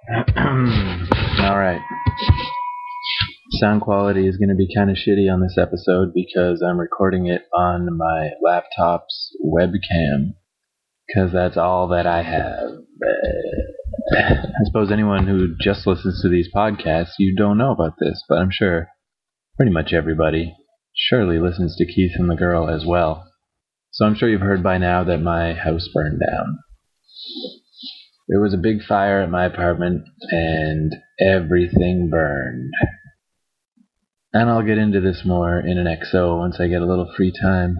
Alright. Sound quality is going to be kind of shitty on this episode because I'm recording it on my laptop's webcam. Because that's all that I have. I suppose anyone who just listens to these podcasts, you don't know about this, but I'm sure pretty much everybody surely listens to Keith and the Girl as well. So I'm sure you've heard by now that my house burned down. There was a big fire at my apartment, and everything burned. And I'll get into this more in an XO once I get a little free time.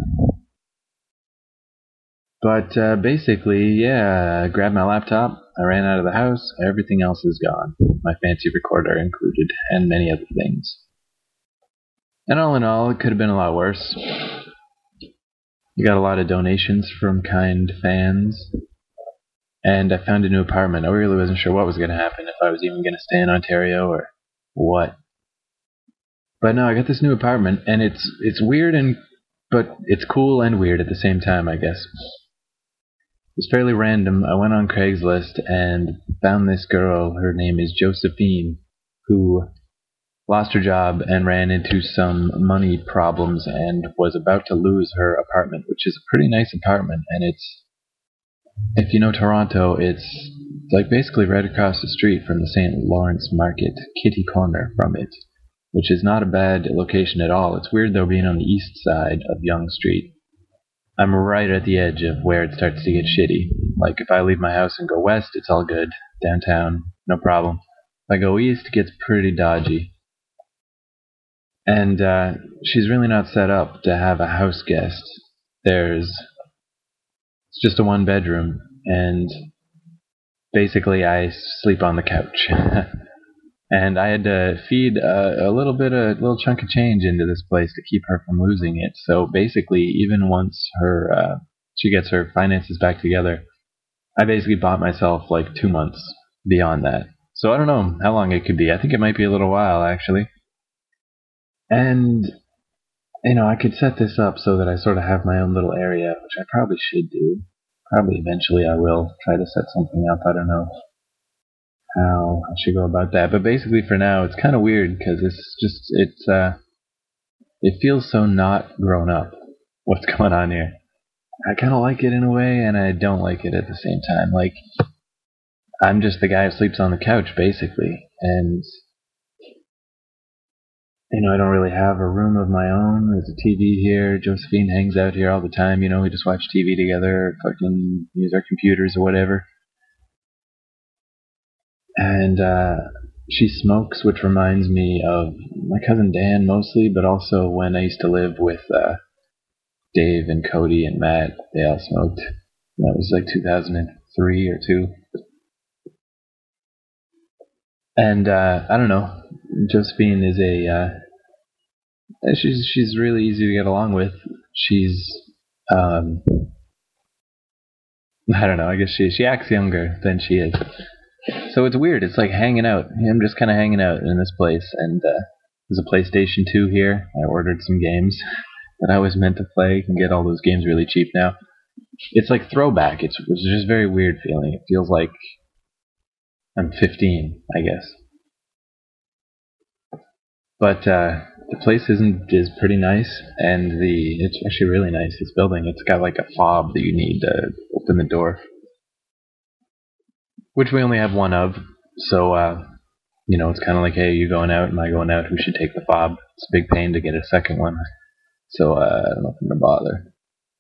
But basically, I grabbed my laptop, I ran out of the house, everything else is gone. My fancy recorder included, and many other things. And all in all, it could have been a lot worse. We got a lot of donations from kind fans. And I found a new apartment. I really wasn't sure what was going to happen, if I was even going to stay in Ontario or what. But no, I got this new apartment, and it's weird, but it's cool and weird at the same time, I guess. It's fairly random. I went on Craigslist and found this girl. Her name is Josephine, who lost her job and ran into some money problems and was about to lose her apartment, which is a pretty nice apartment, and it's, if you know Toronto, it's like basically right across the street from the St. Lawrence Market, kitty corner from it, which is not a bad location at all. It's weird though being on the east side of Yonge Street. I'm right at the edge of where it starts to get shitty. Like if I leave my house and go west, it's all good. Downtown, no problem. If I go east, it gets pretty dodgy. And she's really not set up to have a house guest. It's just a one bedroom, and basically I sleep on the couch. And I had to feed a little chunk of change into this place to keep her from losing it. So basically, even once she gets her finances back together, I basically bought myself like 2 months beyond that. So I don't know how long it could be. I think it might be a little while, actually. And, I could set this up so that I sort of have my own little area, which I probably should do. Probably eventually I will try to set something up. I don't know how I should go about that. But basically for now, it's kind of weird because it feels so not grown up what's going on here. I kind of like it in a way, and I don't like it at the same time. Like, I'm just the guy who sleeps on the couch, basically. And, I don't really have a room of my own. There's a TV here. Josephine hangs out here all the time. We just watch TV together, fucking use our computers or whatever. And she smokes, which reminds me of my cousin Dan mostly, but also when I used to live with Dave and Cody and Matt. They all smoked. That was like 2003 or 2. And I don't know. Josephine is she's really easy to get along with. She's I don't know. I guess she acts younger than she is. So it's weird. It's like hanging out. I'm just kind of hanging out in this place, and there's a PlayStation 2 here. I ordered some games that I was meant to play. You can get all those games really cheap now. It's like throwback. It's just a very weird feeling. It feels like I'm 15, I guess. But the place is pretty nice, and it's actually really nice. This building, it's got like a fob that you need to open the door, which we only have one of. So it's kind of like, hey, you going out? Am I going out? Who should take the fob? It's a big pain to get a second one. So I don't know if I'm gonna bother.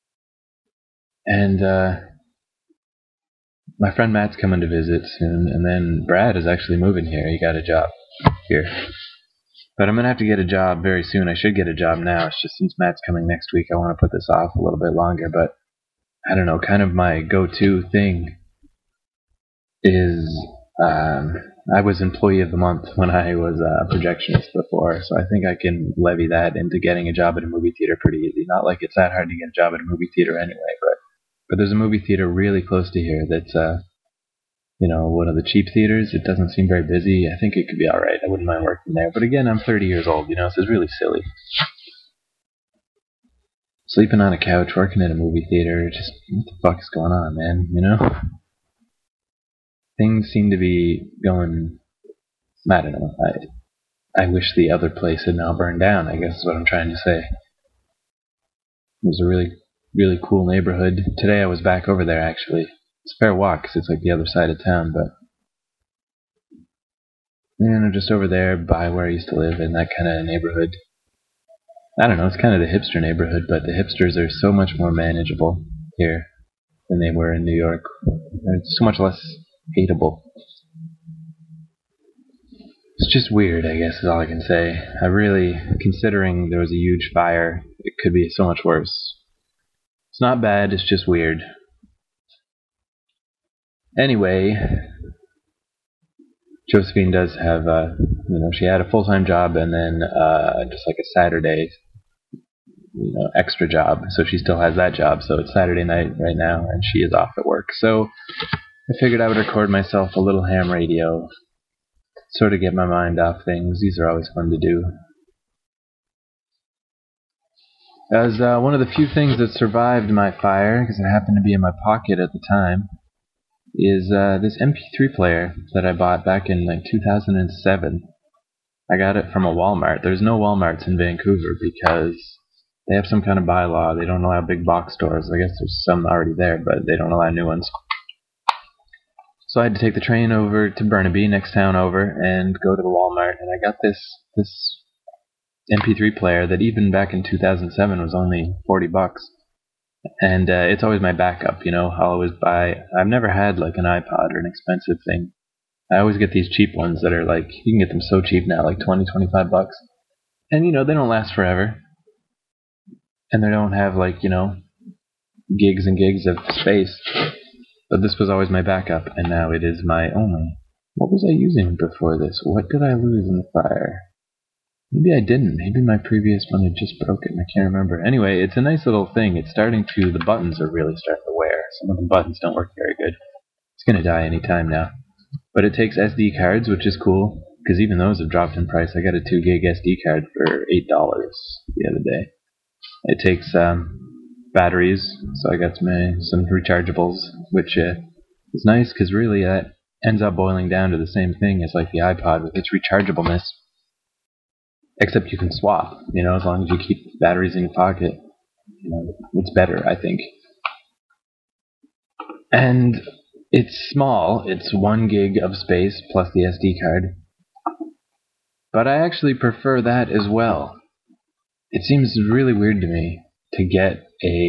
And my friend Matt's coming to visit soon, and then Brad is actually moving here. He got a job here. But I'm going to have to get a job very soon. I should get a job now. It's just since Matt's coming next week, I want to put this off a little bit longer. But I don't know, kind of my go-to thing is I was Employee of the Month when I was a projectionist before. So I think I can levy that into getting a job at a movie theater pretty easy. Not like it's that hard to get a job at a movie theater anyway. But there's a movie theater really close to here that's one of the cheap theaters. It doesn't seem very busy. I think it could be alright. I wouldn't mind working there. But again, I'm 30 years old, so it's really silly. Sleeping on a couch, working at a movie theater, just what the fuck is going on, man, things seem to be going, I don't know, I wish the other place had now burned down, I guess is what I'm trying to say. It was a really, really cool neighborhood. Today I was back over there, actually. It's a fair walk, because it's like the other side of town, but just over there by where I used to live in that kind of neighborhood. I don't know, it's kind of the hipster neighborhood, but the hipsters are so much more manageable here than they were in New York. They're so much less hateable. It's just weird, I guess, is all I can say. I really, considering there was a huge fire, it could be so much worse. It's not bad, it's just weird. Anyway, Josephine does have, she had a full-time job and then just like a Saturday, extra job. So she still has that job. So it's Saturday night right now and she is off at work. So I figured I would record myself a little ham radio, sort of get my mind off things. These are always fun to do. As one of the few things that survived my fire, because it happened to be in my pocket at the time, is this MP3 player that I bought back in like 2007. I got it from a Walmart. There's no Walmarts in Vancouver because they have some kind of bylaw. They don't allow big box stores. I guess there's some already there, but they don't allow new ones. So I had to take the train over to Burnaby, next town over, and go to the Walmart. And I got this MP3 player that even back in 2007 was only $40. And it's always my backup, I'll always buy. I've never had like an iPod or an expensive thing. I always get these cheap ones that are like, you can get them so cheap now, like $20, $25. And they don't last forever. And they don't have like, gigs and gigs of space. But this was always my backup, and now it is my only. What was I using before this? What did I lose in the fire? Maybe I didn't. Maybe my previous one had just broken. I can't remember. Anyway, it's a nice little thing. It's the buttons are really starting to wear. Some of the buttons don't work very good. It's going to die any time now. But it takes SD cards, which is cool, because even those have dropped in price. I got a 2 gig SD card for $8 the other day. It takes batteries, so I got some rechargeables, which is nice because really that ends up boiling down to the same thing as like the iPod with its rechargeableness, except you can swap, as long as you keep batteries in your pocket, it's better, I think. And it's small, it's 1 gig of space plus the SD card, but I actually prefer that as well. It seems really weird to me to get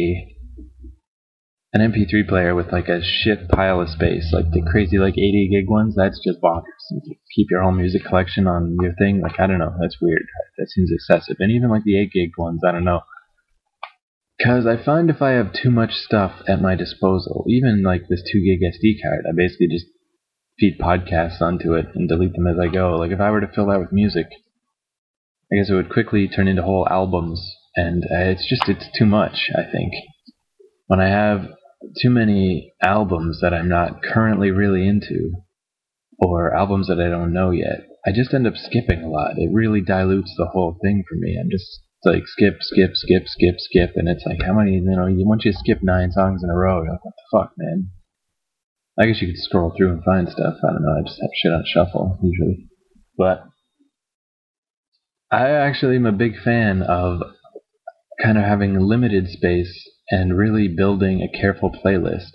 an MP3 player with like a shit pile of space, like the crazy like 80 gig ones. That's just bonkers. You keep your whole music collection on your thing, like I don't know, that's weird. That seems excessive. And even like the 8 gig ones, I don't know. Because I find if I have too much stuff at my disposal, even like this 2 gig SD card, I basically just feed podcasts onto it and delete them as I go. Like if I were to fill that with music, I guess it would quickly turn into whole albums. And it's too much, I think. When I have too many albums that I'm not currently really into, or albums that I don't know yet, I just end up skipping a lot. It really dilutes the whole thing for me. I'm just like skip, and it's like, how many, once you skip 9 songs in a row, you're like, what the fuck, man? I guess you could scroll through and find stuff. I don't know, I just have shit on shuffle, usually. But I actually am a big fan of kind of having limited space and really building a careful playlist.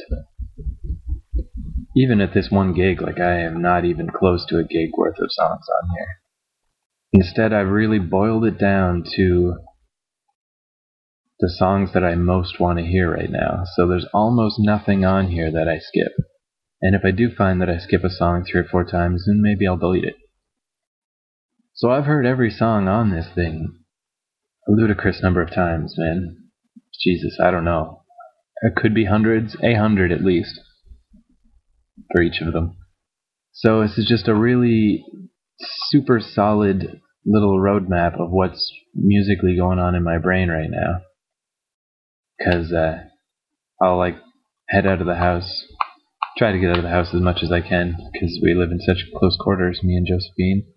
Even at this 1 gig, like I am not even close to a gig worth of songs on here. Instead, I've really boiled it down to the songs that I most want to hear right now. So there's almost nothing on here that I skip. And if I do find that I skip a song 3 or 4 times, then maybe I'll delete it. So I've heard every song on this thing a ludicrous number of times, man. Jesus, I don't know. It could be hundreds, 100 at least, for each of them. So this is just a really super solid little roadmap of what's musically going on in my brain right now. Because I'll like head out of the house, try to get out of the house as much as I can, because we live in such close quarters, me and Josephine,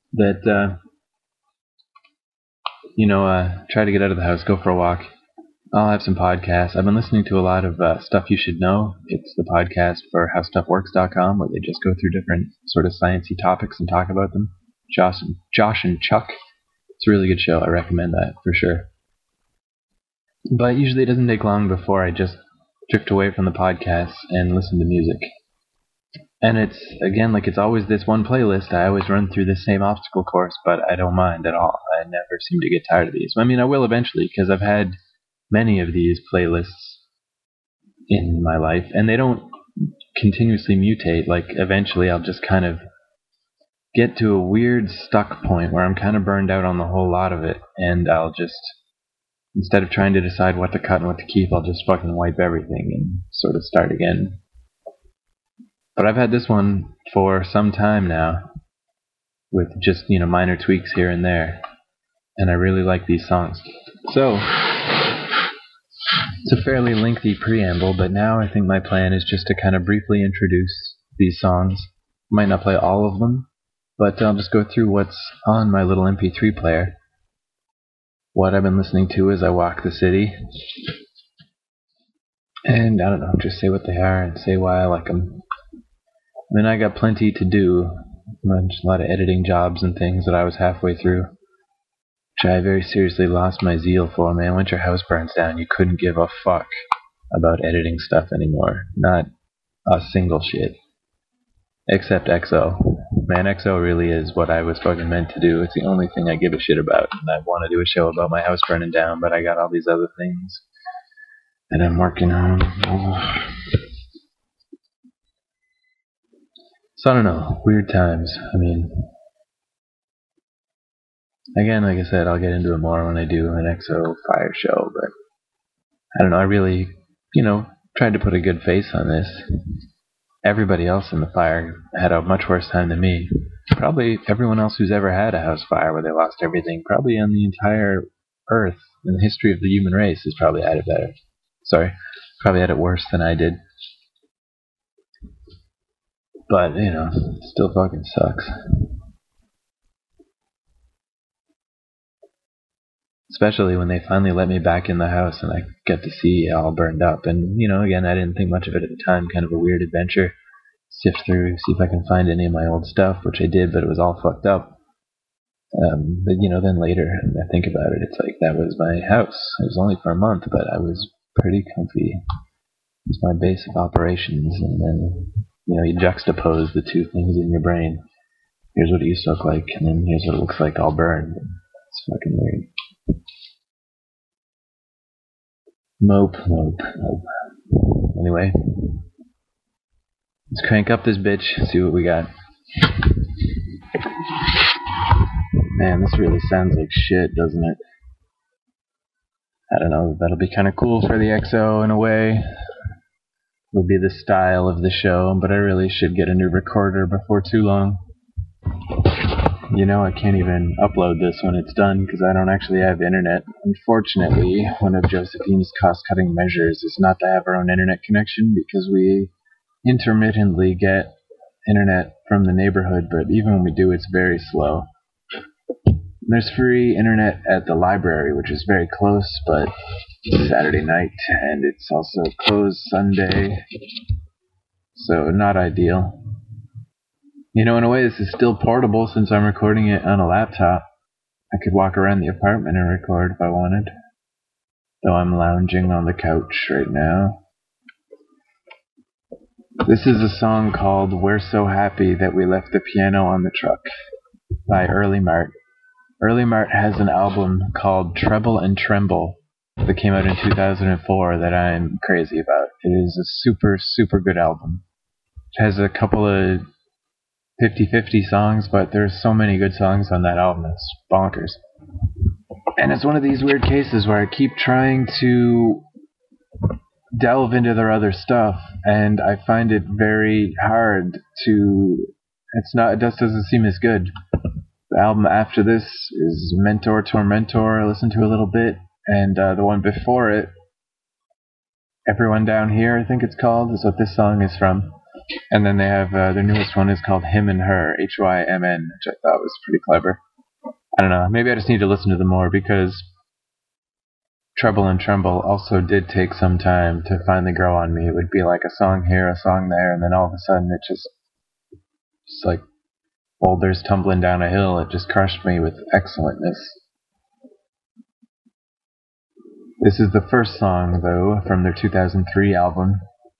that try to get out of the house, go for a walk, I'll have some podcasts. I've been listening to a lot of Stuff You Should Know. It's the podcast for HowStuffWorks.com, where they just go through different sort of sciencey topics and talk about them. Josh and Chuck. It's a really good show. I recommend that for sure. But usually it doesn't take long before I just drift away from the podcasts and listen to music. And it's, again, like it's always this one playlist. I always run through the same obstacle course, but I don't mind at all. I never seem to get tired of these. I mean, I will eventually, because I've had many of these playlists in my life, and they don't continuously mutate. Like, eventually I'll just kind of get to a weird stuck point where I'm kind of burned out on the whole lot of it, and I'll just, instead of trying to decide what to cut and what to keep, I'll just fucking wipe everything and sort of start again. But I've had this one for some time now, with just, minor tweaks here and there, and I really like these songs. So, it's a fairly lengthy preamble, but now I think my plan is just to kind of briefly introduce these songs. I might not play all of them, but I'll just go through what's on my little MP3 player, what I've been listening to as I walk the city, and I don't know, just say what they are and say why I like them. I mean, I got plenty to do, a lot of editing jobs and things that I was halfway through, which I very seriously lost my zeal for, man. Once your house burns down, you couldn't give a fuck about editing stuff anymore. Not a single shit. Except XO. Man, XO really is what I was fucking meant to do. It's the only thing I give a shit about. And I want to do a show about my house burning down, but I got all these other things that I'm working on. So I don't know. Weird times. I mean, again, like I said, I'll get into it more when I do an XO Fire show, but I don't know. I really, tried to put a good face on this. Everybody else in the fire had a much worse time than me. Probably everyone else who's ever had a house fire where they lost everything, probably on the entire earth in the history of the human race, has probably had it better. Probably had it worse than I did. But, it still fucking sucks. Especially when they finally let me back in the house and I get to see it all burned up. And, again, I didn't think much of it at the time. Kind of a weird adventure. Sift through, see if I can find any of my old stuff, which I did, but it was all fucked up. But, then later, I think about it, it's like that was my house. It was only for a month, but I was pretty comfy. It was my base of operations. And then, you juxtapose the two things in your brain. Here's what it used to look like, and then here's what it looks like all burned. It's fucking weird. Mope. Anyway, let's crank up this bitch, see what we got. Man, this really sounds like shit, doesn't it? I don't know, that'll be kind of cool for the XO in a way. It'll be the style of the show, but I really should get a new recorder before too long. I can't even upload this when it's done because I don't actually have internet. Unfortunately, one of Josephine's cost-cutting measures is not to have our own internet connection because we intermittently get internet from the neighborhood, but even when we do, it's very slow. There's free internet at the library, which is very close, but it's Saturday night, and it's also closed Sunday, so not ideal. In a way, this is still portable since I'm recording it on a laptop. I could walk around the apartment and record if I wanted, though I'm lounging on the couch right now. This is a song called We're So Happy That We Left the Piano on the Truck by Early Mart. Early Mart has an album called Treble and Tremble that came out in 2004 that I'm crazy about. It is a super, super good album. It has a couple of 50-50 songs, but there's so many good songs on that album. It's bonkers. And it's one of these weird cases where I keep trying to delve into their other stuff, and I find it very hard to... It just doesn't seem as good. The album after this is Mentor Tormentor. I listened to a little bit, and the one before it, Everyone Down Here, I think it's called, is what this song is from. And then they have their newest one is called Him and Her, Hymn, which I thought was pretty clever. I don't know, maybe I just need to listen to them more because Trouble and Tremble also did take some time to finally grow on me. It would be like a song here, a song there, and then all of a sudden it just like boulders tumbling down a hill. It just crushed me with excellentness. This is the first song, though, from their 2003 album.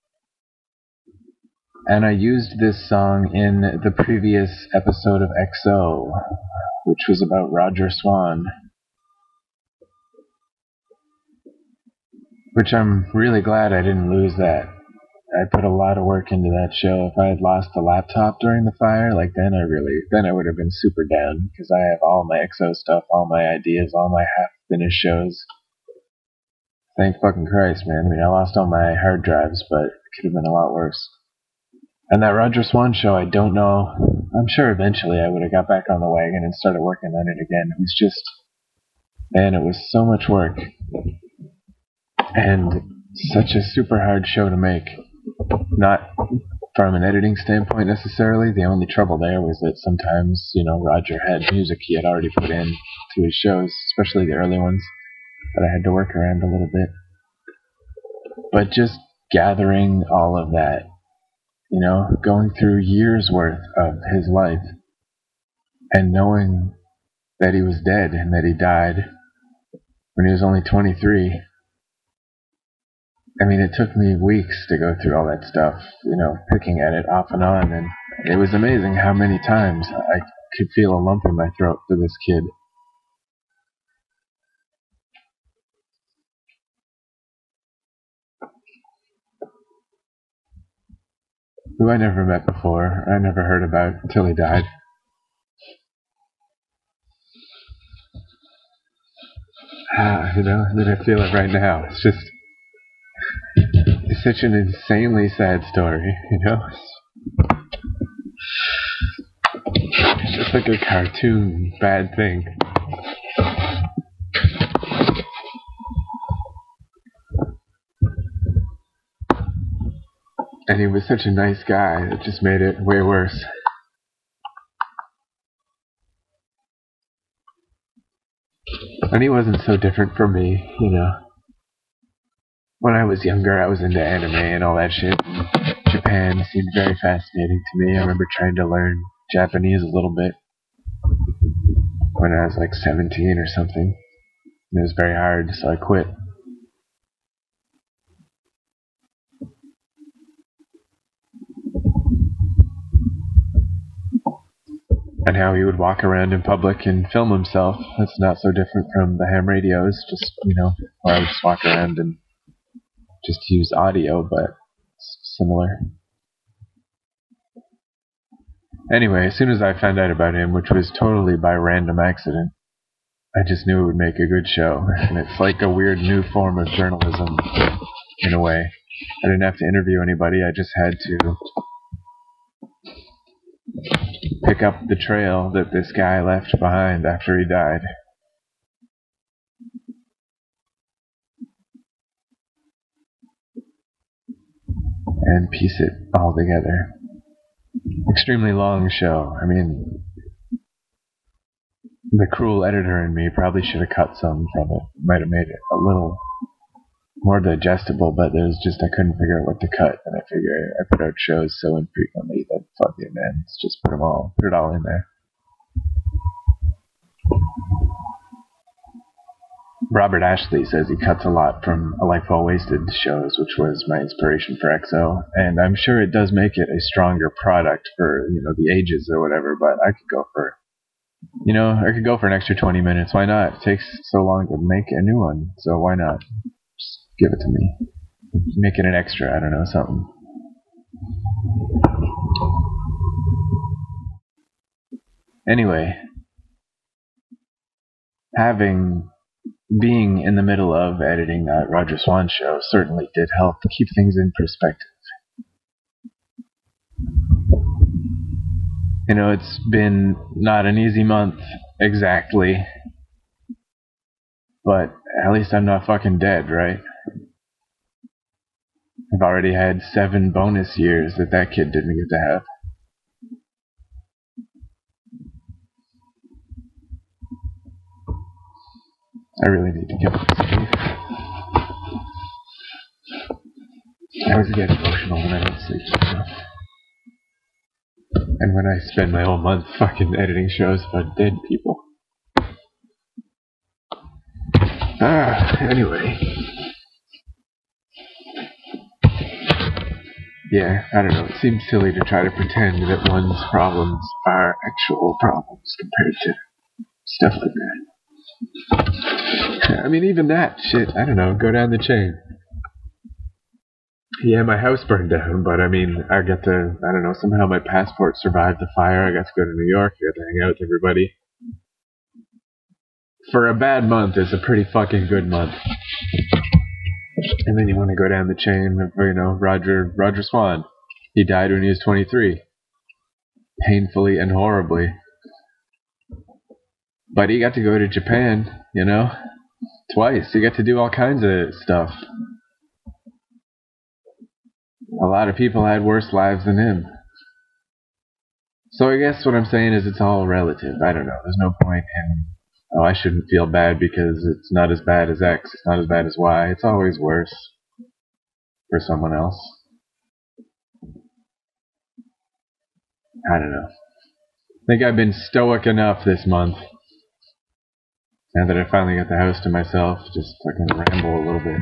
And I used this song in the previous episode of XO, which was about Roger Swan. Which I'm really glad I didn't lose that. I put a lot of work into that show. If I had lost the laptop during the fire, then I would have been super down, because I have all my XO stuff, all my ideas, all my half-finished shows. Thank fucking Christ, man. I mean, I lost all my hard drives, but it could have been a lot worse. And that Roger Swan show, I don't know. I'm sure eventually I would have got back on the wagon and started working on it again. It was just, man, it was so much work. And such a super hard show to make. Not from an editing standpoint necessarily. The only trouble there was that sometimes, Roger had music he had already put in to his shows, especially the early ones, that I had to work around a little bit. But just gathering all of that, going through years worth of his life and knowing that he was dead and that he died when he was only 23. I mean, it took me weeks to go through all that stuff, picking at it off and on, and it was amazing how many times I could feel a lump in my throat for this kid. Who I never met before, I never heard about until he died. That I feel it right now. It's such an insanely sad story, It's just like a cartoon bad thing. And he was such a nice guy, it just made it way worse. And he wasn't so different from me, When I was younger, I was into anime and all that shit. Japan seemed very fascinating to me. I remember trying to learn Japanese a little bit when I was 17 or something. And it was very hard, so I quit. And how he would walk around in public and film himself. That's not so different from the ham radios, just, where I would just walk around and just use audio, but it's similar. Anyway, as soon as I found out about him, which was totally by random accident, I just knew it would make a good show. And it's like a weird new form of journalism, in a way. I didn't have to interview anybody, I just had to pick up the trail that this guy left behind after he died. And piece it all together. Extremely long show. I mean, the cruel editor in me probably should have cut some from it. Might have made it a little more digestible, but there was just, I couldn't figure out what to cut, and I figure I put out shows so infrequently that fuck it, man. Let's just put it all in there. Robert Ashley says he cuts a lot from A Life Well Wasted shows, which was my inspiration for XO, and I'm sure it does make it a stronger product for, the ages or whatever, but I could go for an extra 20 minutes. Why not? It takes so long to make a new one, so why not? Just give it to me. Make it an extra, I don't know, something. Anyway, being in the middle of editing that Roger Swan show certainly did help keep things in perspective. It's been not an easy month, exactly. But at least I'm not fucking dead, right? I've already had 7 bonus years that kid didn't get to have. I really need to get this safe. always get emotional when I don't sleep enough. And when I spend my whole month fucking editing shows about dead people. Anyway. Yeah, I don't know. It seems silly to try to pretend that one's problems are actual problems compared to stuff like that. I mean, even that shit, I don't know, go down the chain. Yeah, my house burned down, but I mean, I got to, I don't know, somehow my passport survived the fire. I got to go to New York, I got to hang out with everybody. For a bad month, it's a pretty fucking good month. And then you want to go down the chain of, you know, Roger Swan. He died when he was 23. Painfully and horribly. But he got to go to Japan, you know, twice. He got to do all kinds of stuff. A lot of people had worse lives than him. So I guess what I'm saying is it's all relative. I don't know. There's no point in, oh, I shouldn't feel bad because it's not as bad as X. It's not as bad as Y. It's always worse for someone else. I don't know. I think I've been stoic enough this month. Now that I finally got the house to myself, just fucking ramble a little bit.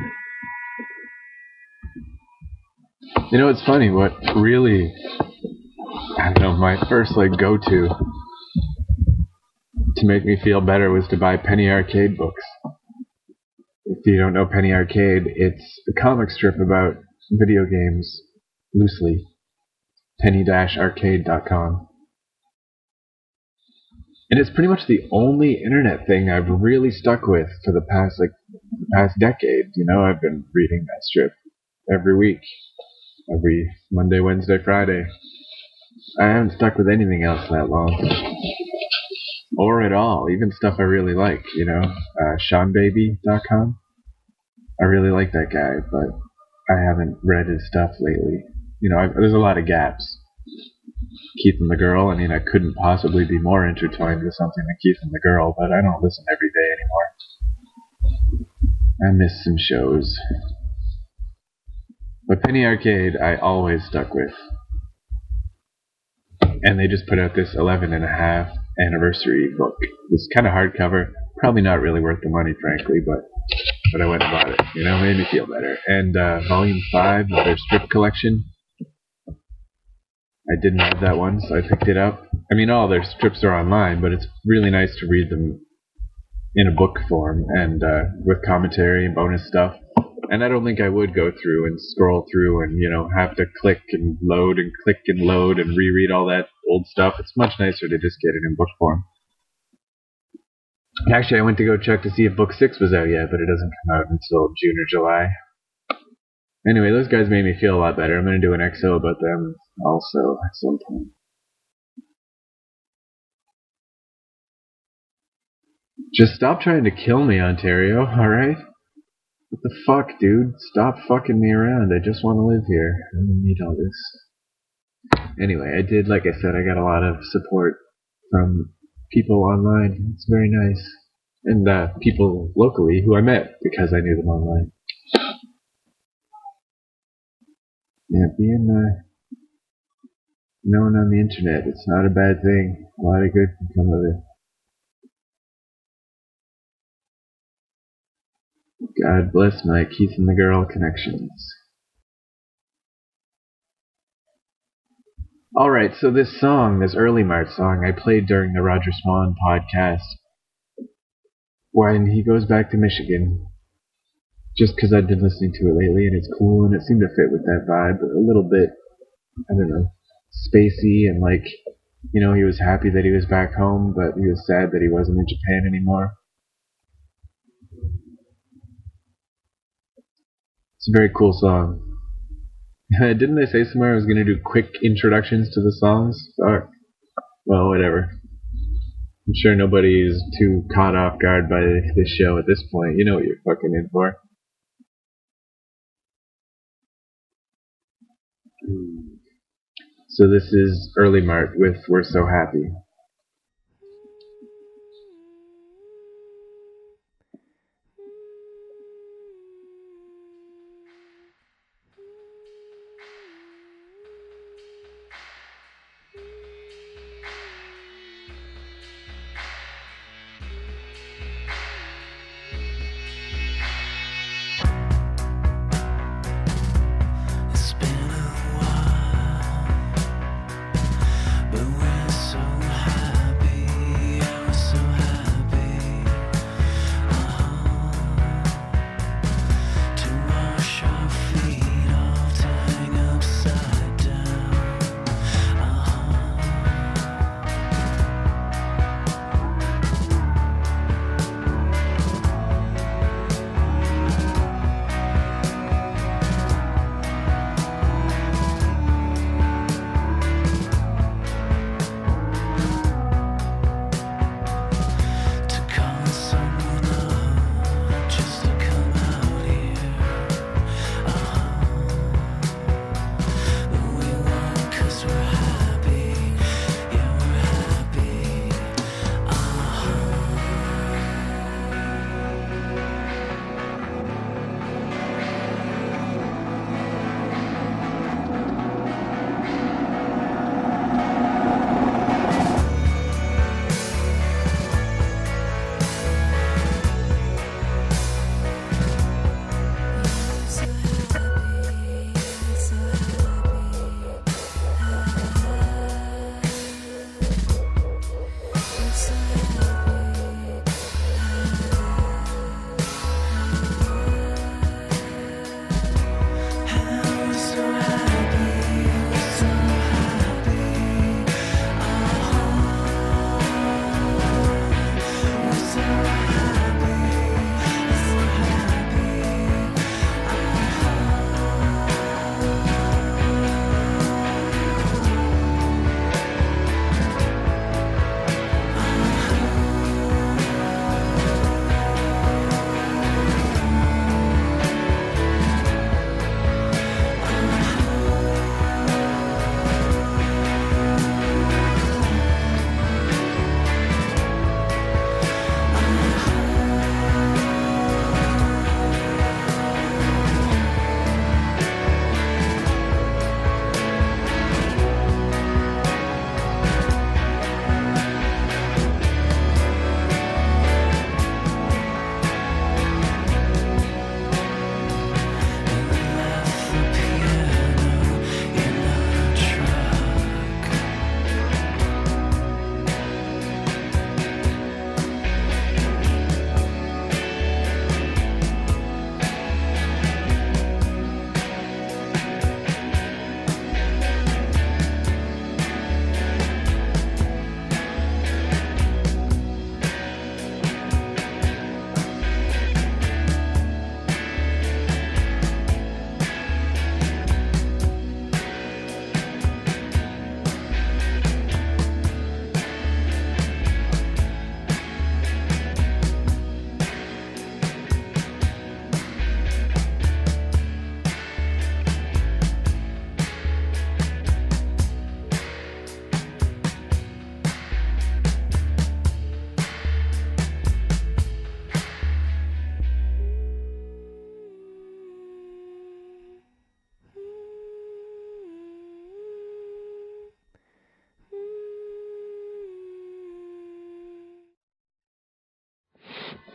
You know, it's funny, what really, I don't know, my first go-to to make me feel better was to buy Penny Arcade books. If you don't know Penny Arcade, it's a comic strip about video games, loosely. penny-arcade.com. And it's pretty much the only internet thing I've really stuck with for the past decade. You know, I've been reading that strip every week. Every Monday, Wednesday, Friday. I haven't stuck with anything else that long. Or at all. Even stuff I really like, you know. SeanBaby.com. I really like that guy, but I haven't read his stuff lately. You know, there's a lot of gaps. Keith and the Girl, I mean, I couldn't possibly be more intertwined with something than Keith and the Girl, but I don't listen every day anymore. I miss some shows. But Penny Arcade, I always stuck with. And they just put out this 11.5 anniversary book. This kind of hardcover. Probably not really worth the money, frankly, but I went and bought it. You know, made me feel better. And Volume 5 of their strip collection. I didn't have that one, so I picked it up. I mean, all their strips are online, but it's really nice to read them in a book form and with commentary and bonus stuff. And I don't think I would go through and scroll through and, you know, have to click and load and reread all that old stuff. It's much nicer to just get it in book form. Actually, I went to go check to see if book 6 was out yet, but it doesn't come out until June or July. Anyway, those guys made me feel a lot better. I'm going to do an XO about them also at some point. Just stop trying to kill me, Ontario, alright? What the fuck, dude? Stop fucking me around. I just want to live here. I don't need all this. Anyway, I did, like I said, I got a lot of support from people online. It's very nice. And people locally who I met because I knew them online. Yeah, being known on the internet, it's not a bad thing. A lot of good can come of it. God bless my Keith and the Girl connections. Alright, so this song, this Early Mart song, I played during the Roger Swan podcast when he goes back to Michigan. Just because I'd been listening to it lately and it's cool and it seemed to fit with that vibe a little bit, I don't know, spacey and you know, he was happy that he was back home, but he was sad that he wasn't in Japan anymore. It's a very cool song. Didn't they say somewhere I was going to do quick introductions to the songs? Fuck. Well, whatever. I'm sure nobody is too caught off guard by this show at this point. You know what you're fucking in for. So this is Early Mart with We're So Happy.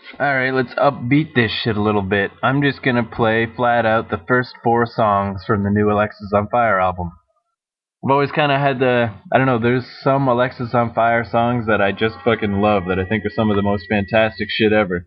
Alright, let's upbeat this shit a little bit. I'm just gonna play flat out the first 4 songs from the new Alexisonfire album. I've always kind of had I don't know, there's some Alexisonfire songs that I just fucking love, that I think are some of the most fantastic shit ever.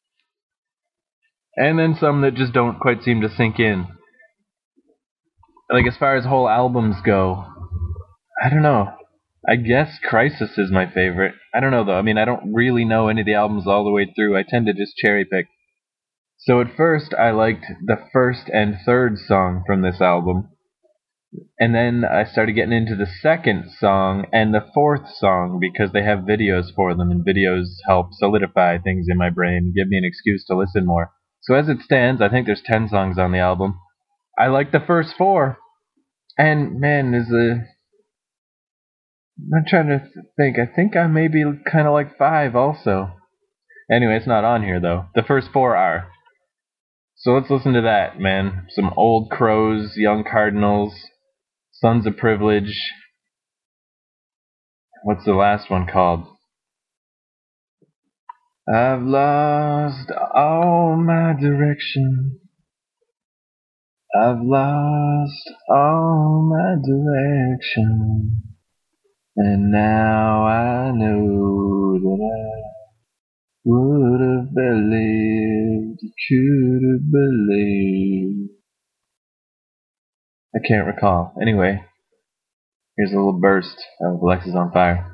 And then some that just don't quite seem to sink in. Like, as far as whole albums go, I don't know. I guess Crisis is my favorite. I don't know, though. I mean, I don't really know any of the albums all the way through. I tend to just cherry pick. So at first, I liked the first and third song from this album. And then I started getting into the second song and the fourth song because they have videos for them, and videos help solidify things in my brain and give me an excuse to listen more. So as it stands, I think there's 10 songs on the album. I like the first 4. And, man, I'm trying to think. I think I maybe kind of like 5 also. Anyway, it's not on here, though. The first 4 are. So let's listen to that, man. Some Old Crows, Young Cardinals, Sons of Privilege. What's the last one called? I've lost all my direction. I've lost all my direction. And now I know that I would have believed, could have believed. I can't recall. Anyway, here's a little burst of Alexisonfire.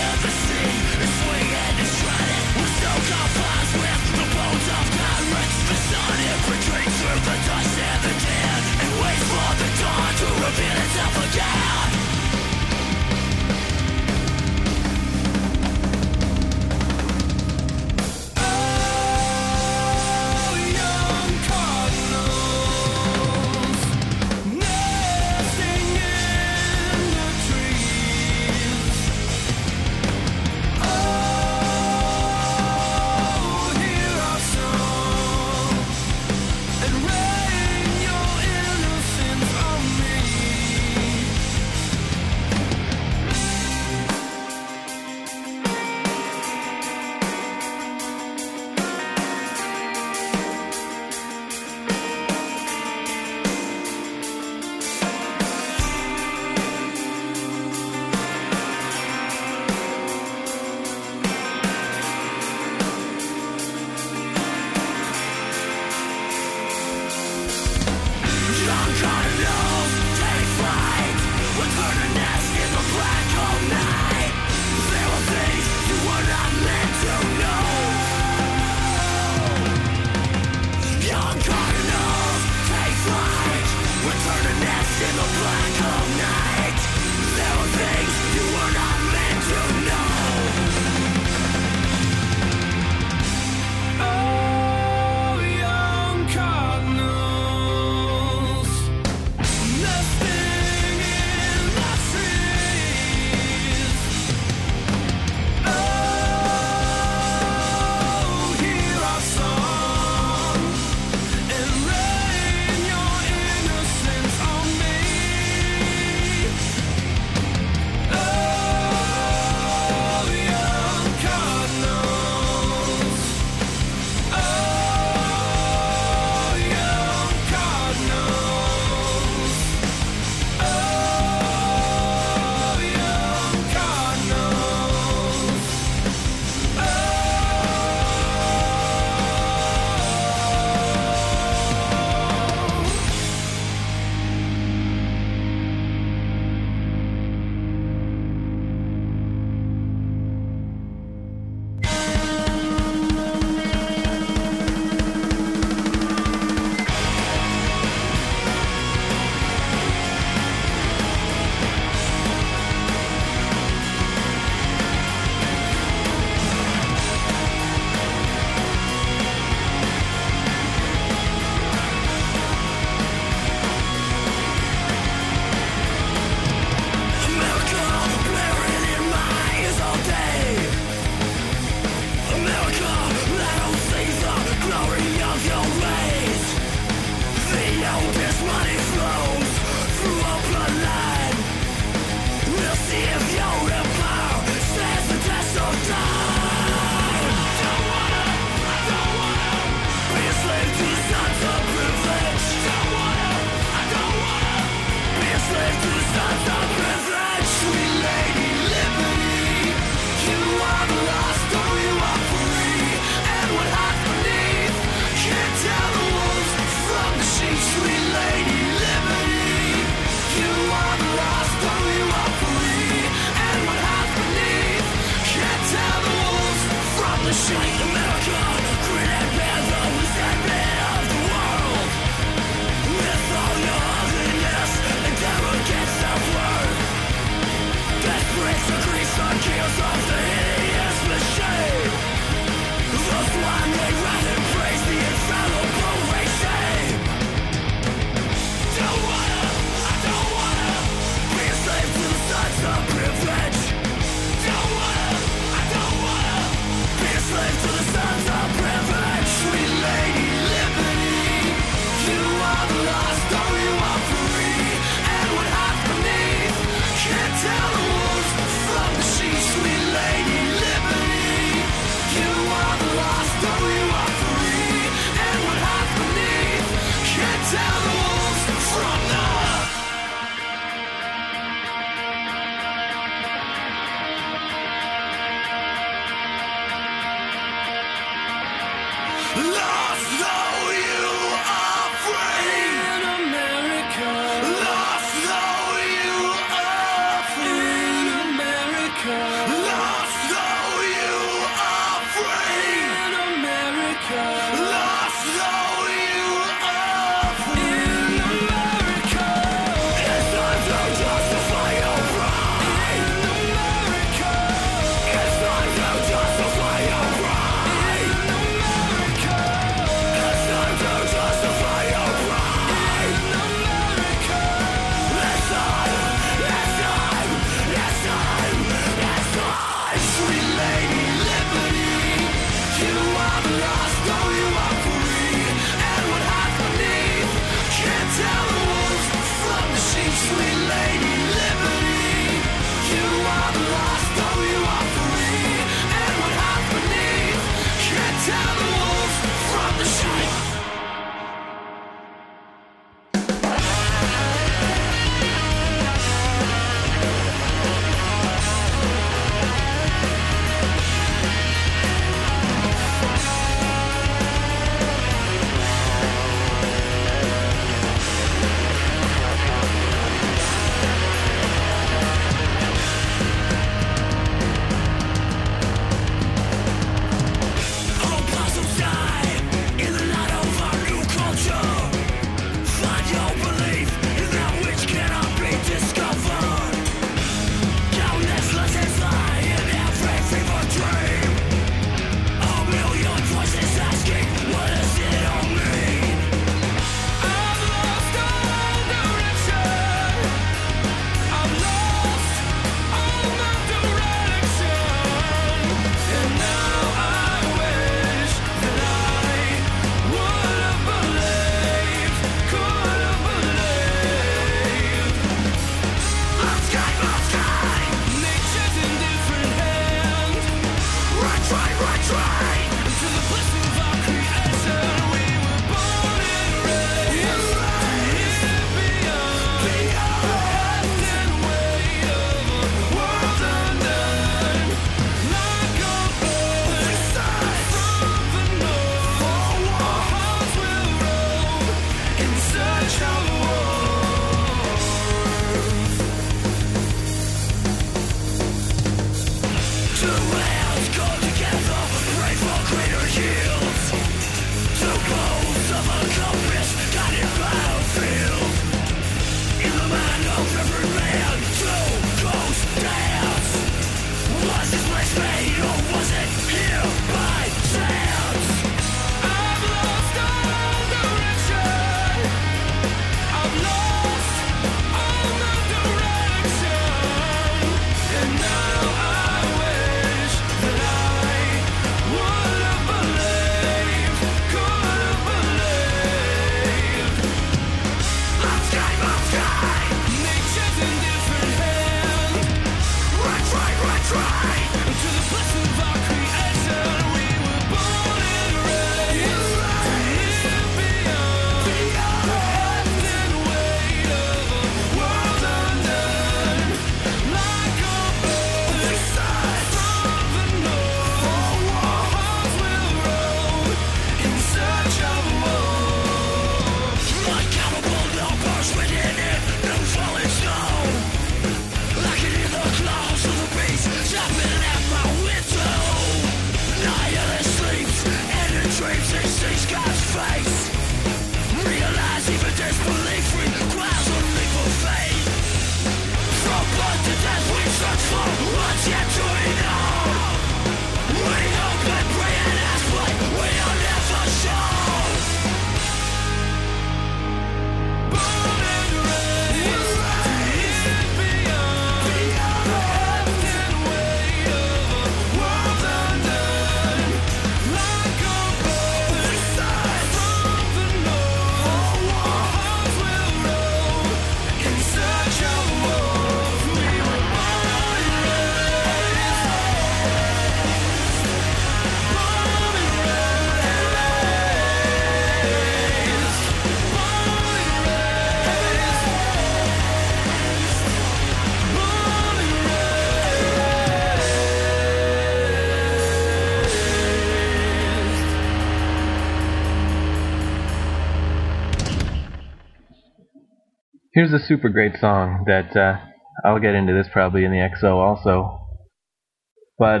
Here's a super great song that I'll get into this probably in the XO also. But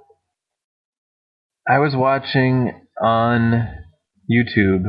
I was watching on YouTube.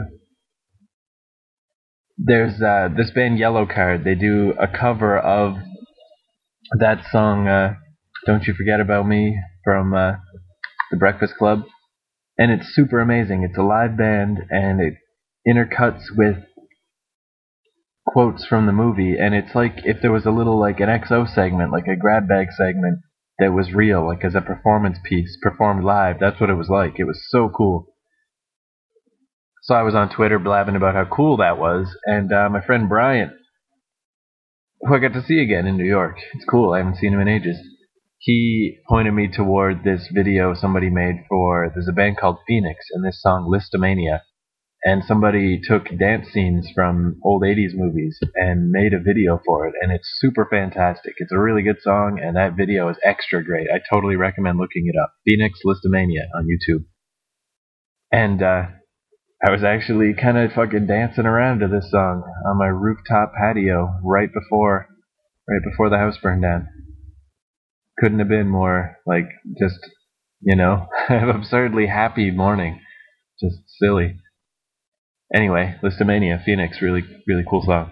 There's this band Yellowcard. They do a cover of that song, Don't You Forget About Me, from The Breakfast Club. And it's super amazing. It's a live band, and it intercuts with quotes from the movie, and it's like if there was a little, like, an XO segment, like a grab bag segment that was real, like as a performance piece, performed live. That's what it was like. It was so cool. So I was on Twitter blabbing about how cool that was, and my friend Brian, who I got to see again in New York, it's cool, I haven't seen him in ages, he pointed me toward this video somebody made there's a band called Phoenix, and this song Listomania, and somebody took dance scenes from old 80s movies and made a video for it, and it's super fantastic. It's a really good song, and that video is extra great. I totally recommend looking it up. Phoenix Listomania on YouTube. And I was actually kind of fucking dancing around to this song on my rooftop patio right before the house burned down. Couldn't have been more, like, just, absurdly happy morning. Just silly. Anyway, Listomania, Phoenix, really, really cool song.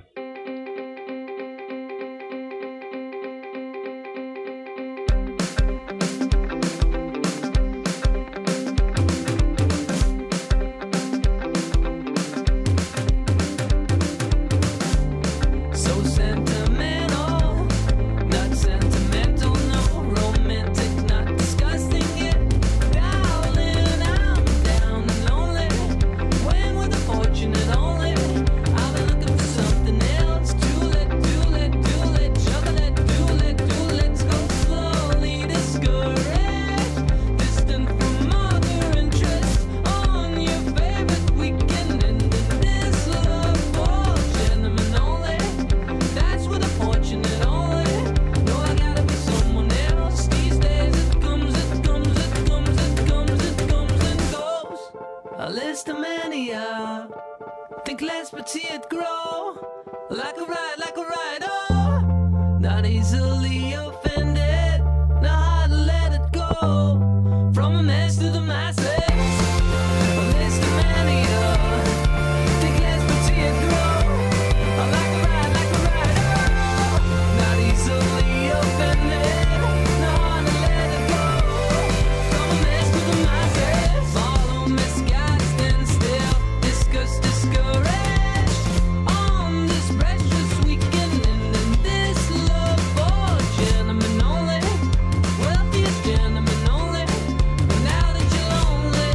Listomania, think less but see it grow. Like a ride, oh, not easily offended, not hard to let it go. From a mess to the masses, Listomania, think less but see it grow. Like a ride, oh, not easily offended, not hard to let it go. From a mess to the masses, follow misguided, stand still, discuss, discouraged on this precious weekend, and in this love for gentlemen only, wealthiest gentlemen only. But now that you're lonely,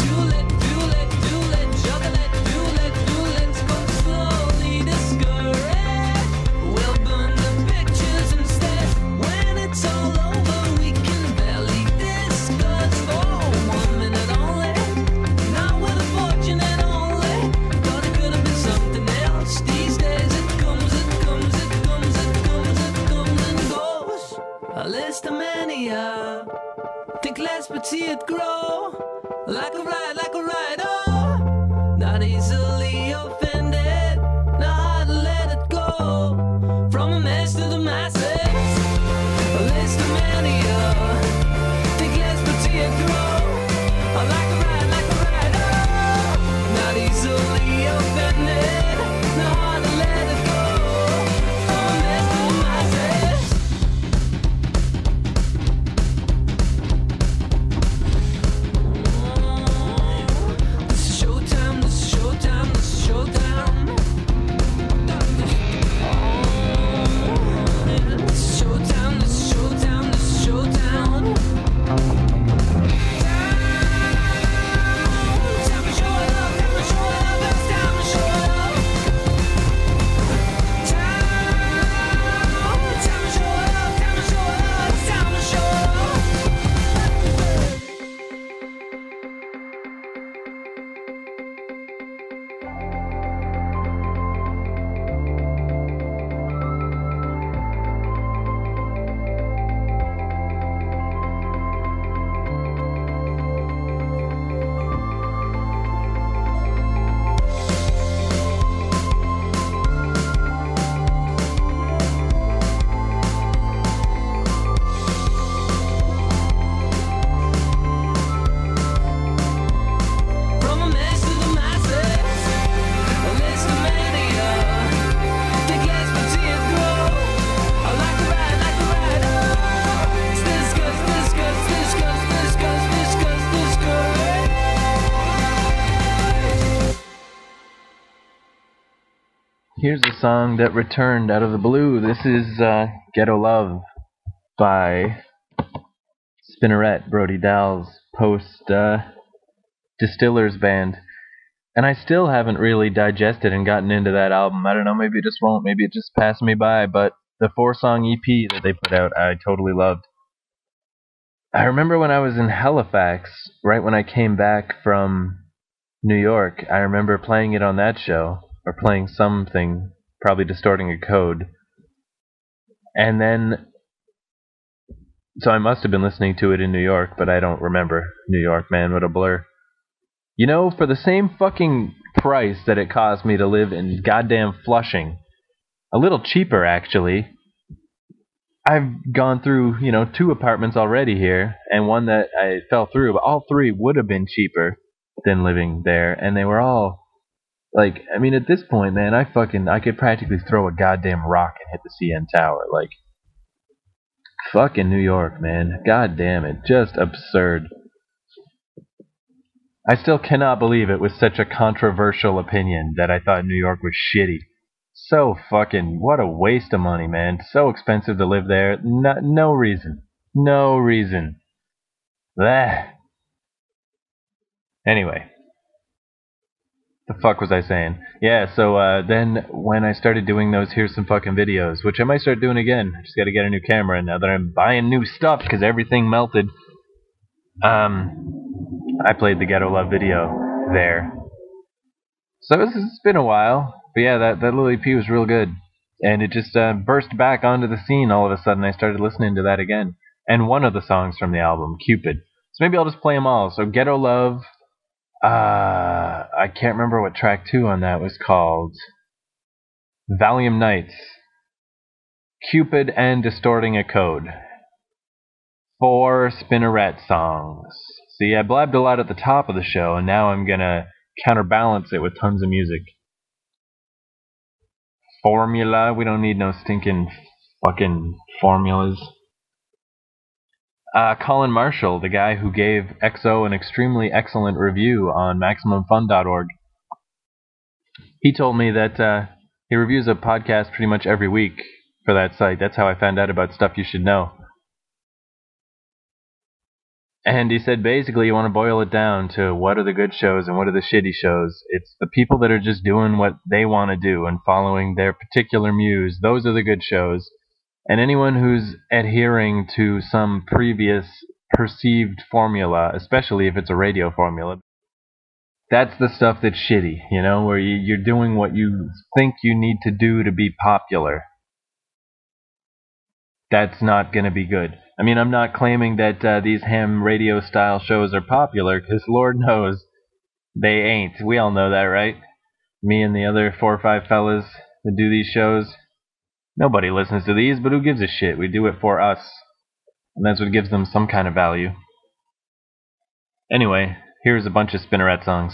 let's go slowly discouraged. We'll burn the pictures instead. When it's all over, we can barely discuss for 1 minute only. Not with a fortunate only. Thought it could have been something else. These days it comes and goes. A Listomania. Think less but see it grow. Like a ride, oh, not easily offended, not hard to let it go. From a mess to the masses, a Listomania. Think less but see it grow. Like a ride, oh, not easily offended, not hard to let it go. From a mess to the masses. here's a song that returned out of the blue. This is Ghetto Love by Spinneret, Brody Dowell's post Distillers band. And I still haven't really digested and gotten into that album. I don't know, maybe it just won't, maybe it just passed me by, but the 4-song EP that they put out, I totally loved. I remember when I was in Halifax, right when I came back from New York, I remember playing it on that show, or playing something, probably Distorting a Code. And then, so I must have been listening to it in New York, but I don't remember. New York, man, what a blur. You know, for the same fucking price that it cost me to live in goddamn Flushing, a little cheaper actually, I've gone through, 2 apartments already here, and one that I fell through, but all 3 would have been cheaper than living there, and they were all, at this point, man, I could practically throw a goddamn rock and hit the CN Tower, fucking New York, man, god damn it, just absurd. I still cannot believe it was such a controversial opinion that I thought New York was shitty. So fucking, what a waste of money, man. So expensive to live there. No reason. No reason. Bleh. Anyway. The fuck was I saying? Yeah, so then when I started doing those Here's Some Fucking Videos, which I might start doing again. I just gotta get a new camera now that I'm buying new stuff because everything melted. I played the Ghetto Love video there. So it's been a while. But yeah, that little EP was real good. And it just burst back onto the scene all of a sudden. I started listening to that again. And one of the songs from the album, Cupid. So maybe I'll just play them all. So Ghetto Love. I can't remember what track 2 on that was called. Valium Nights. Cupid and Distorting a Code. 4 Spinneret songs. See, I blabbed a lot at the top of the show, and now I'm gonna counterbalance it with tons of music. Formula, we don't need no stinking fucking formulas. Colin Marshall, the guy who gave EXO an extremely excellent review on MaximumFun.org, he told me that he reviews a podcast pretty much every week for that site. That's how I found out about Stuff You Should Know. And he said basically you want to boil it down to what are the good shows and what are the shitty shows. It's the people that are just doing what they want to do and following their particular muse. Those are the good shows. And anyone who's adhering to some previous perceived formula, especially if it's a radio formula, that's the stuff that's shitty, where you're doing what you think you need to do to be popular. That's not going to be good. I mean, I'm not claiming that these ham radio style shows are popular, because Lord knows they ain't. We all know that, right? Me and the other 4 or 5 fellas that do these shows, nobody listens to these, but who gives a shit? We do it for us. And that's what gives them some kind of value. Anyway, here's a bunch of Spinneret songs.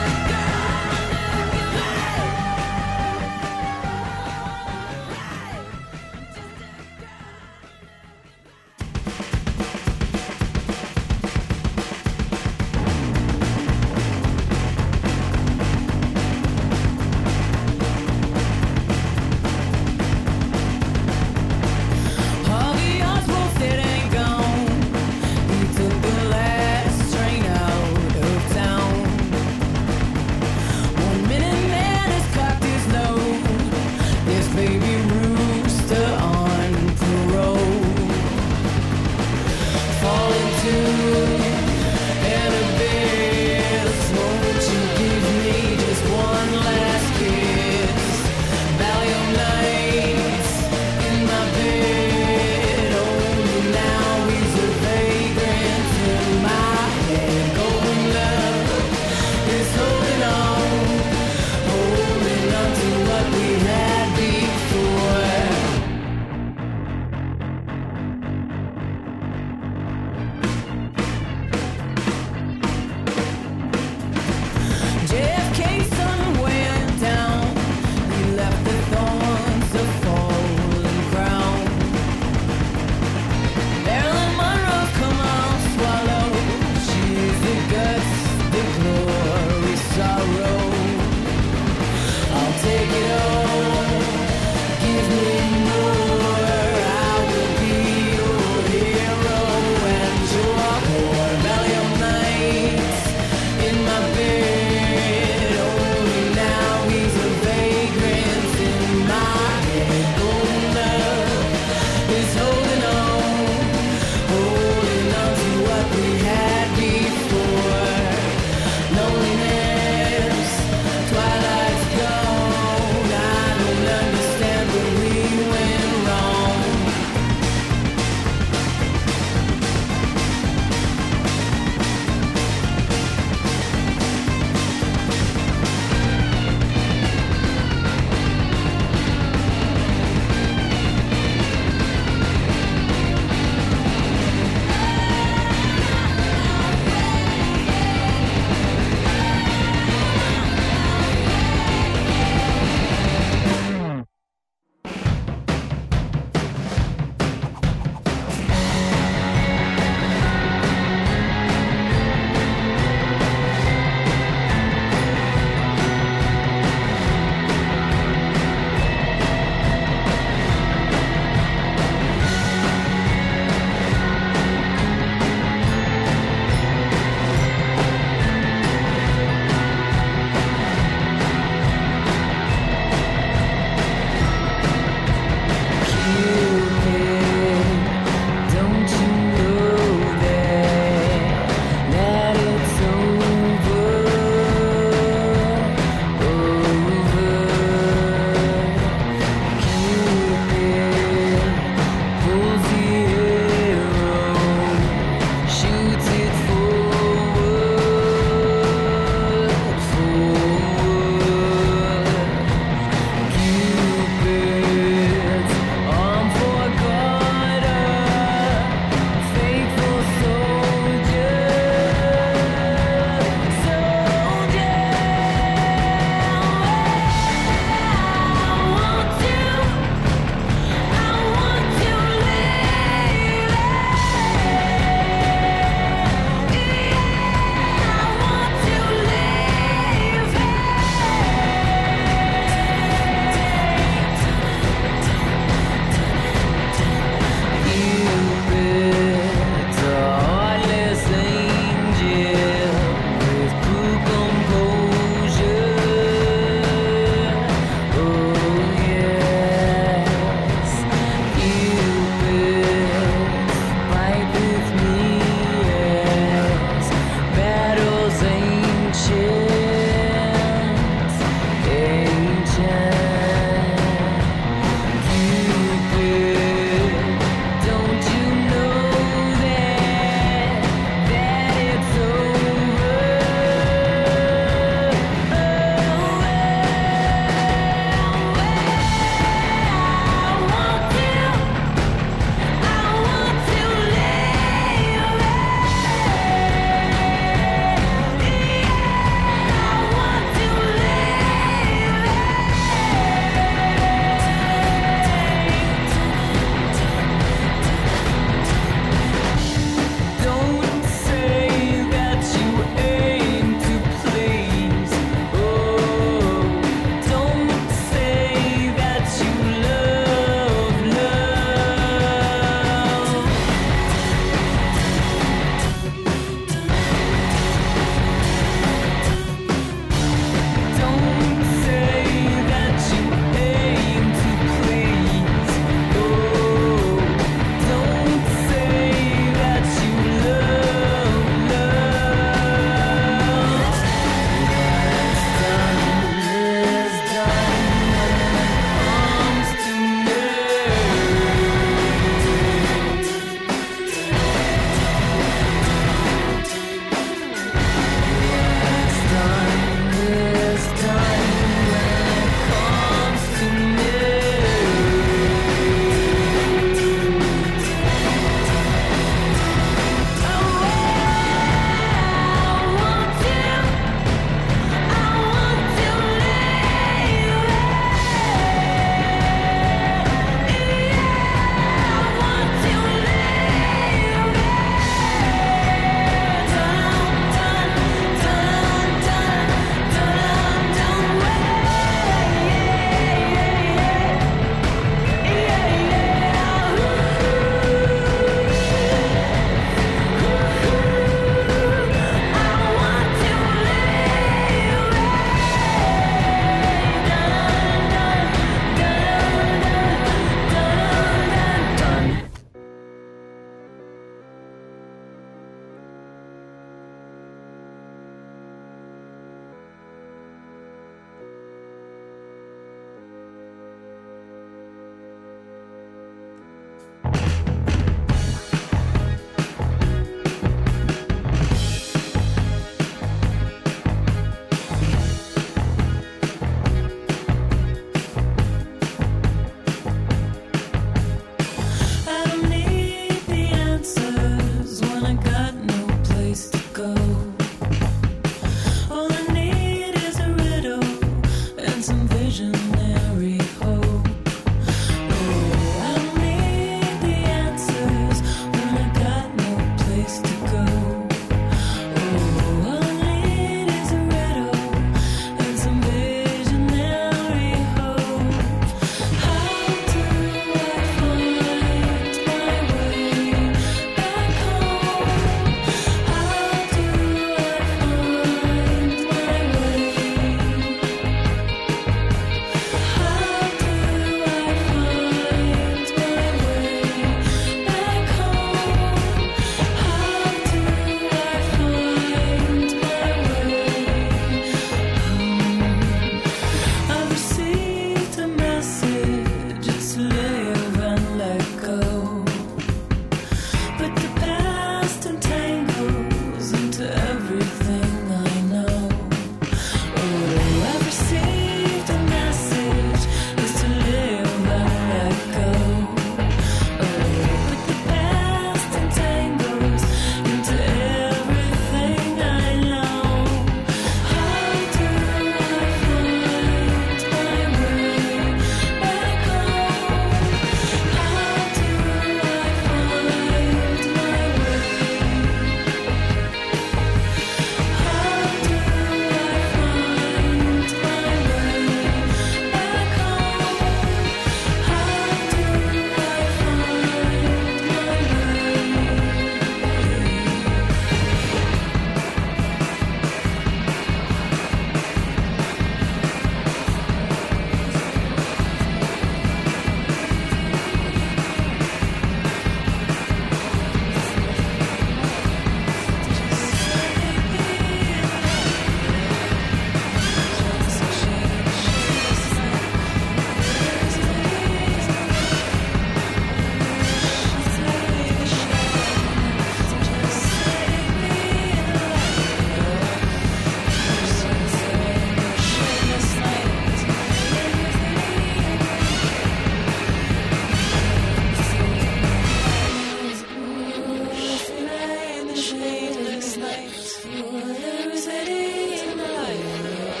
shameless night. There is any in my life.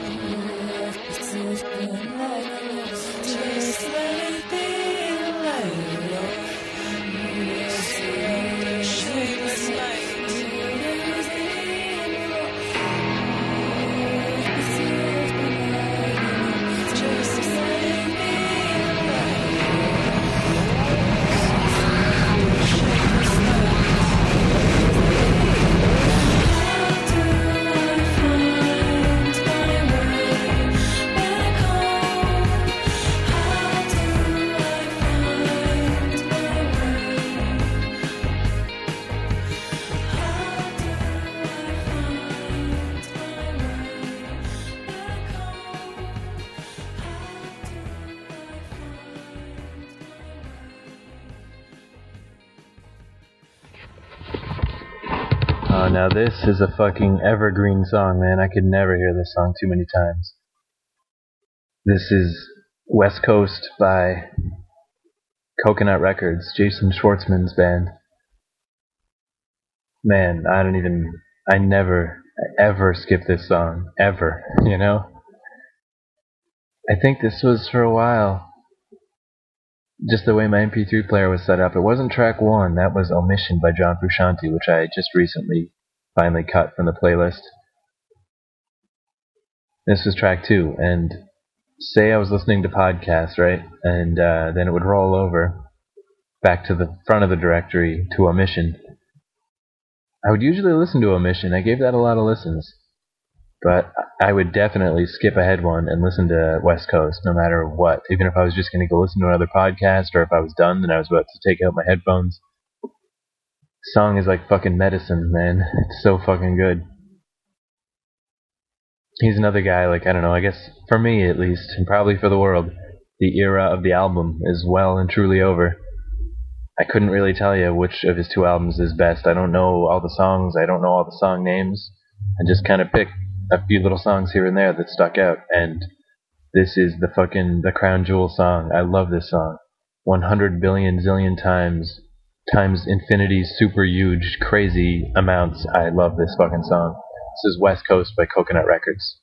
Just let it be light. Shameless night. Oh, now this is a fucking evergreen song, man. I could never hear this song too many times. This is West Coast by Coconut Records, Jason Schwartzman's band. Man, I never, ever skip this song. Ever, you know? I think this was for a while. Just the way my MP3 player was set up. It wasn't track 1, that was Omission by John Frusciante, which I just recently finally cut from the playlist. This was track 2, and say I was listening to podcasts, right? And then it would roll over back to the front of the directory to Omission. I would usually listen to Omission. I gave that a lot of listens. But I would definitely skip ahead one and listen to West Coast no matter what. Even if I was just going to go listen to another podcast, or if I was done and I was about to take out my headphones. The song is like fucking medicine, man. It's so fucking good. He's another guy, like, I don't know, I guess for me at least, and probably for the world, the era of the album is well and truly over. I couldn't really tell you which of his 2 albums is best. I don't know all the songs, I don't know all the song names. I just kind of picked a few little songs here and there that stuck out, and this is the crown jewel song. I love this song. 100 billion zillion times infinity, super huge, crazy amounts. I love this fucking song. This is West Coast by Coconut Records.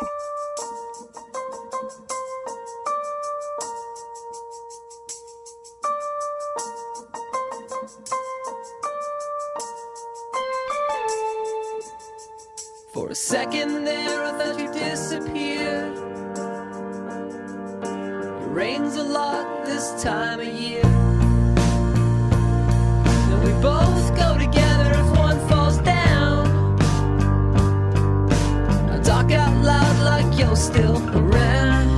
For a second there I thought you disappeared. It rains a lot this time of year, and we both go together if one falls down. I talk out loud like you're still around.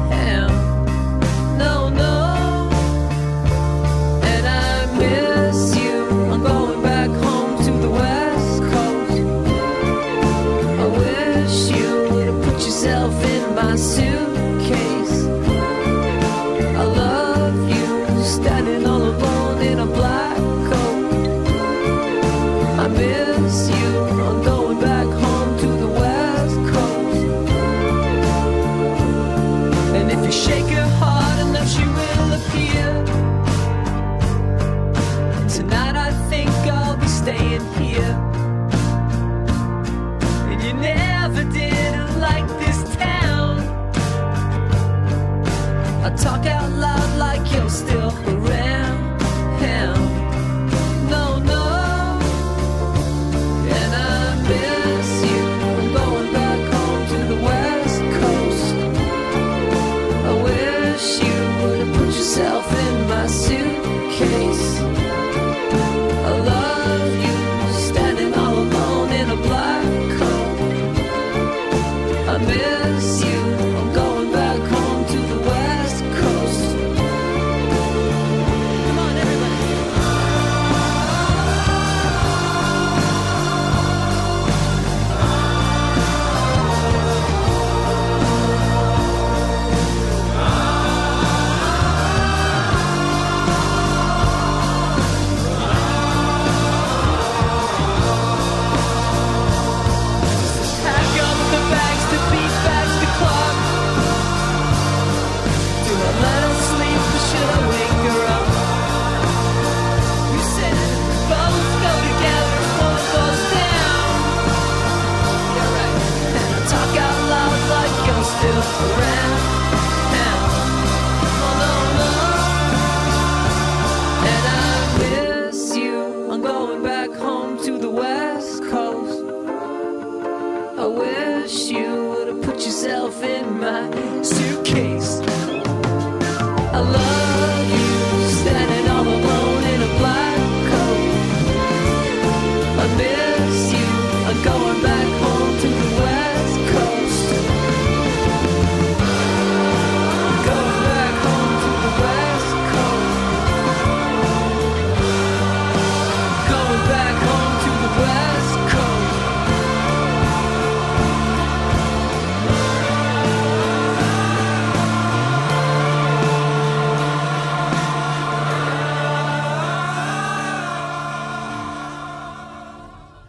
No, no. And I miss you. I'm going back home to the West Coast. I wish you would have put yourself in my suitcase. I love you, standing all alone in a black coat. I miss you, I'm going back home to the West Coast.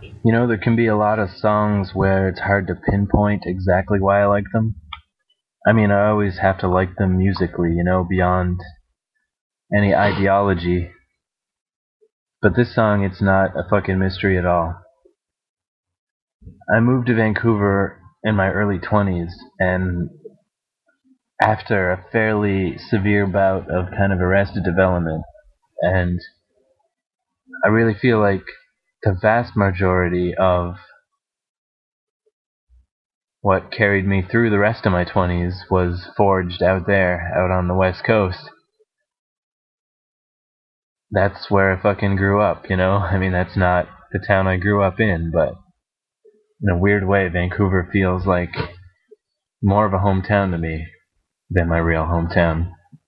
You know, there can be a lot of songs where it's hard to pinpoint exactly why I like them. I mean, I always have to like them musically, you know, beyond any ideology. But this song, it's not a fucking mystery at all. I moved to Vancouver in my early 20s, and after a fairly severe bout of kind of arrested development, and I really feel like the vast majority of what carried me through the rest of my 20s was forged out there, out on the West Coast. That's where I fucking grew up, you know? I mean, that's not the town I grew up in, but in a weird way, Vancouver feels like more of a hometown to me than my real hometown.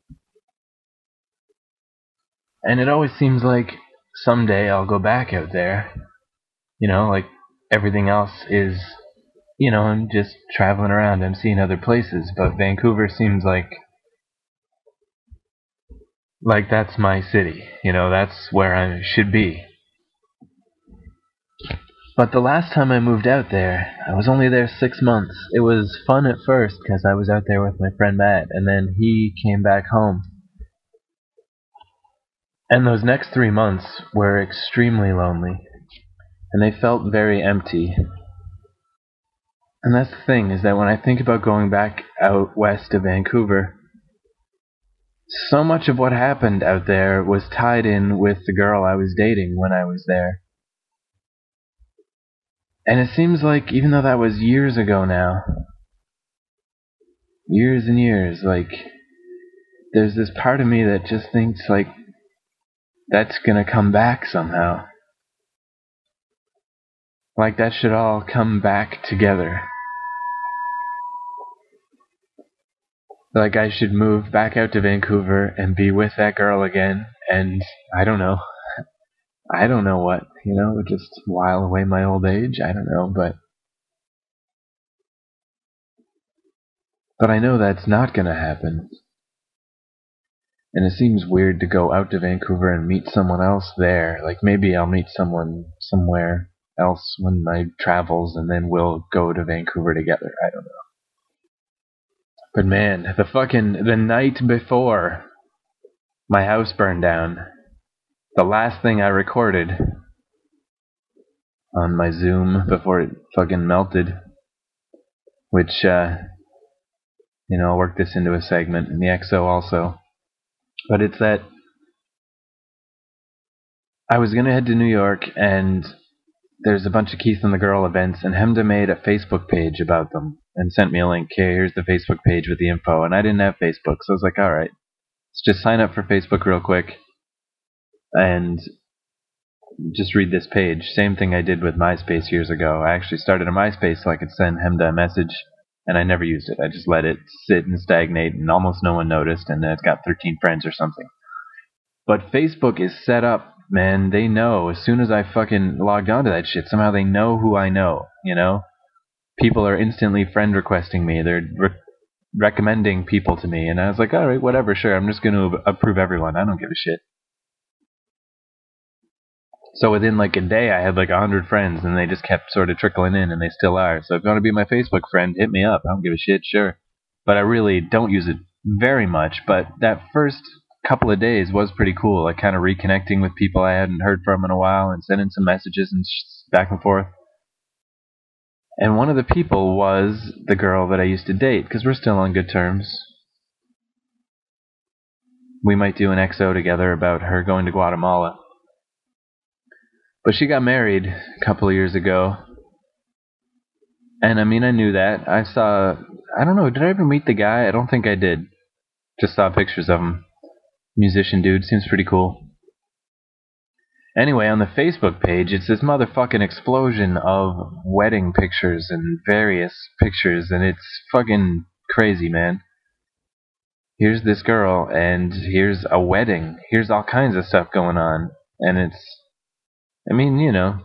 And it always seems like someday I'll go back out there. You know, like everything else is, you know, I'm just traveling around, I'm seeing other places, but Vancouver seems like that's my city, you know, that's where I should be. But the last time I moved out there, I was only there 6 months. It was fun at first because I was out there with my friend Matt, and then he came back home. And those next 3 months were extremely lonely, and they felt very empty. And that's the thing, is that when I think about going back out west of Vancouver, so much of what happened out there was tied in with the girl I was dating when I was there. And it seems like, even though that was years ago now, years and years, like, there's this part of me that just thinks, like, that's gonna come back somehow. Like, that should all come back together. Like, I should move back out to Vancouver and be with that girl again, and I don't know. I don't know what, you know, just while away my old age, I don't know, but I know that's not gonna happen. And it seems weird to go out to Vancouver and meet someone else there. Like, maybe I'll meet someone somewhere else when my travels, and then we'll go to Vancouver together. I don't know. But man, the night before my house burned down, the last thing I recorded on my Zoom before it fucking melted, which, you know, I'll work this into a segment in the XO also. But it's that I was gonna head to New York, and there's a bunch of Keith and the Girl events, and Hemda made a Facebook page about them and sent me a link. Here, here's the Facebook page with the info, and I didn't have Facebook, so I was like, alright, let's just sign up for Facebook real quick and just read this page. Same thing I did with MySpace years ago. I actually started a MySpace so I could send Hemda a message, and I never used it. I just let it sit and stagnate, and almost no one noticed, and then it's got 13 friends or something. But Facebook is set up, man. They know as soon as I fucking logged onto that shit, somehow they know who I know, you know? People are instantly friend requesting me. They're recommending people to me, and I was like, alright, whatever, sure, I'm just going to approve everyone. I don't give a shit. So within like a day, I had like 100 friends, and they just kept sort of trickling in, and they still are. So if you want to be my Facebook friend, hit me up. I don't give a shit, sure. But I really don't use it very much. But that first couple of days was pretty cool. Like, kind of reconnecting with people I hadn't heard from in a while, and sending some messages and back and forth. And one of the people was the girl that I used to date, because we're still on good terms. We might do an XO together about her going to Guatemala. But she got married a couple of years ago. And I mean, I knew that. I don't know, did I ever meet the guy? I don't think I did. Just saw pictures of him. Musician dude, seems pretty cool. Anyway, on the Facebook page, it's this motherfucking explosion of wedding pictures and various pictures, and it's fucking crazy, man. Here's this girl, and here's a wedding. Here's all kinds of stuff going on. And it's, I mean, you know,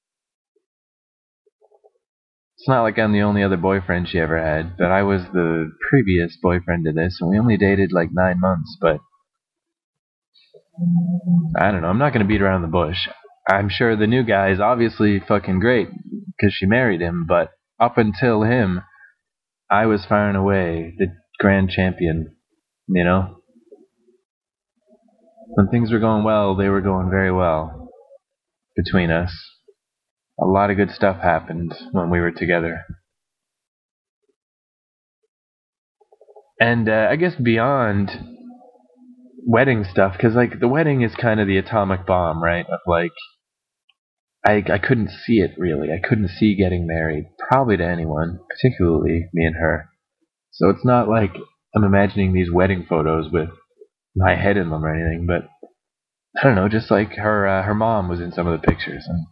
it's not like I'm the only other boyfriend she ever had, but I was the previous boyfriend to this, and we only dated like 9 months, but I don't know, I'm not going to beat around the bush. I'm sure the new guy is obviously fucking great because she married him, but up until him, I was far and away the grand champion, you know? When things were going well, they were going very well between us. A lot of good stuff happened when we were together. And I guess beyond wedding stuff, because like the wedding is kind of the atomic bomb, right? Of like, I couldn't see it really. I couldn't see getting married, probably to anyone, particularly me and her. So it's not like I'm imagining these wedding photos with my head in them or anything, but I don't know, just like her mom was in some of the pictures, and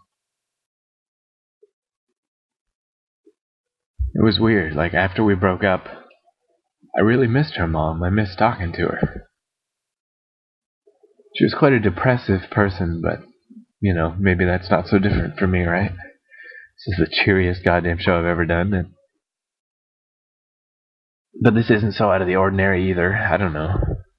it was weird. Like after we broke up, I really missed her mom. I missed talking to her. She was quite a depressive person, but you know, maybe that's not so different for me, right? This is the cheeriest goddamn show I've ever done. But this isn't so out of the ordinary either. I don't know.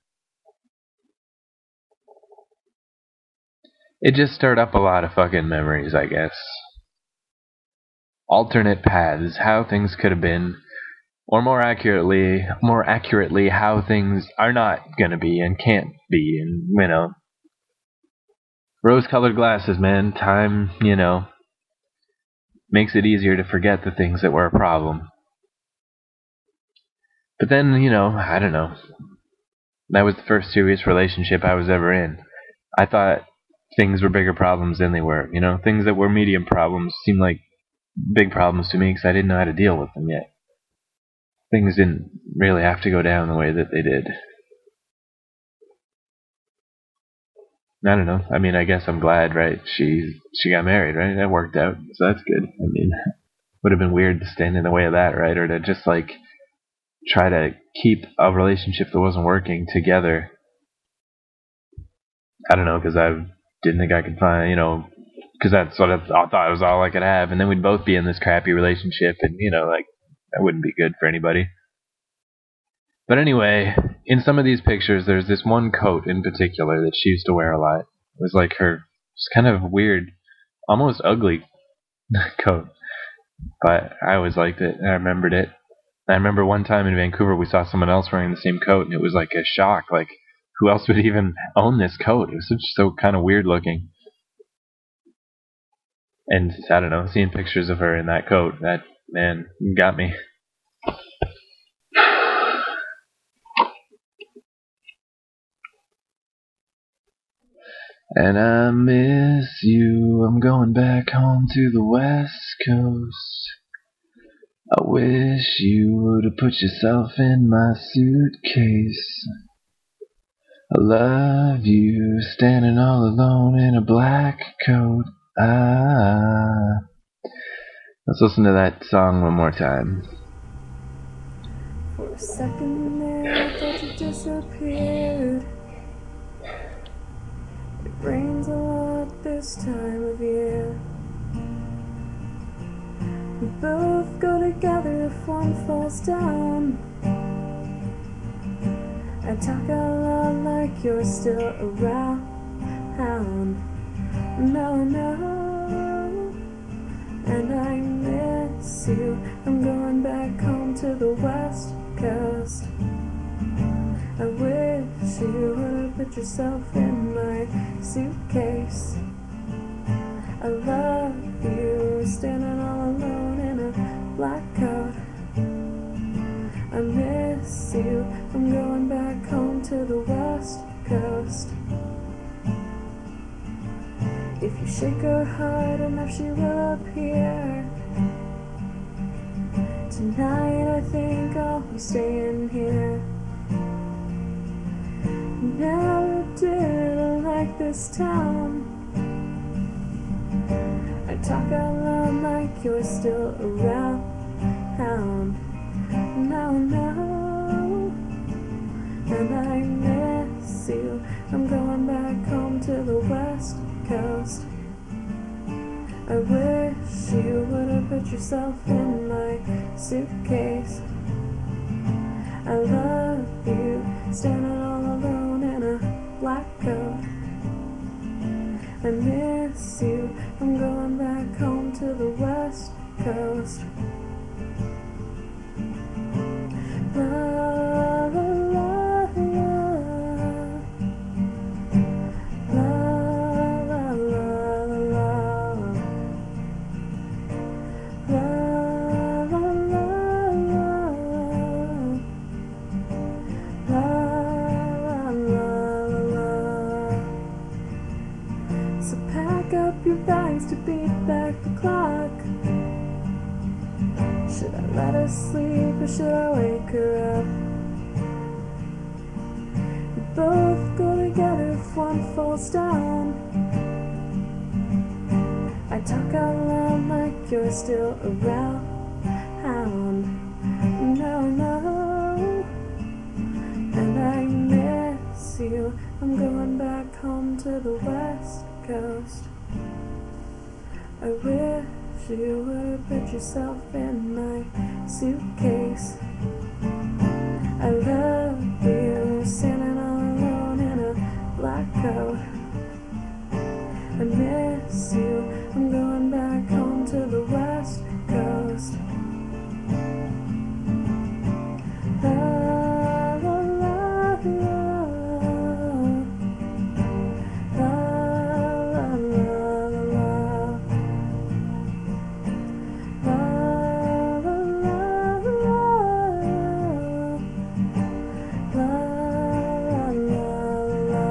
It just stirred up a lot of fucking memories, I guess. Alternate paths, how things could have been, or more accurately, how things are not gonna be and can't be, and you know. Rose-colored glasses, man. Time, you know, makes it easier to forget the things that were a problem. But then, you know, I don't know. That was the first serious relationship I was ever in. I thought things were bigger problems than they were. You know, things that were medium problems seemed like big problems to me because I didn't know how to deal with them yet. Things didn't really have to go down the way that they did. I don't know. I mean, I guess I'm glad, right? She got married, right? That worked out, so that's good. I mean, would have been weird to stand in the way of that, right? Or to just like try to keep a relationship that wasn't working together. I don't know, because I didn't think I could find, you know, because that's what I thought it was all I could have, and then we'd both be in this crappy relationship, and you know, like that wouldn't be good for anybody. But anyway, in some of these pictures, there's this one coat in particular that she used to wear a lot. It was like her, just kind of weird, almost ugly coat. But I always liked it, and I remembered it. And I remember one time in Vancouver, we saw someone else wearing the same coat, and it was like a shock. Like, who else would even own this coat? It was so kind of weird looking. And I don't know, seeing pictures of her in that coat, that, man, got me. And I miss you, I'm going back home to the West Coast. I wish you would have put yourself in my suitcase. I love you, standing all alone in a black coat. Let's listen to that song one more time. For a second there, I thought you disappeared. It rains a lot this time of year. We both go together if one falls down. I talk a lot like you're still around. No, and I miss you. I'm going back home to the West Coast. I wish you would have put yourself in my suitcase. I love you, standing all alone in a black coat. I miss you, I'm going back home to the West Coast. If you shake her hard enough, she will appear. Tonight I think I'll be staying here. Never did like this town. I talk out loud like you're still around. No, and I miss you. I'm going back home to the West Coast. I wish you would have put yourself in my suitcase. I love you, standing all alone in a black coat. I miss you. I'm going back home to the West Coast. La la la la. La la la la la. La la la la. La la la la. So pack up your bags to beat back the clock. Should I let her sleep or should I wake her up? We both go together if one falls down. I talk out loud like you're still around. No, no. And I miss you. I'm going back home to the West Coast. I wish you would have put yourself in my suitcase. I love you, standing all alone in a black coat. I miss you. I'm going back home to the West Coast. La la la la. La la la la la. La la la la. La la la la.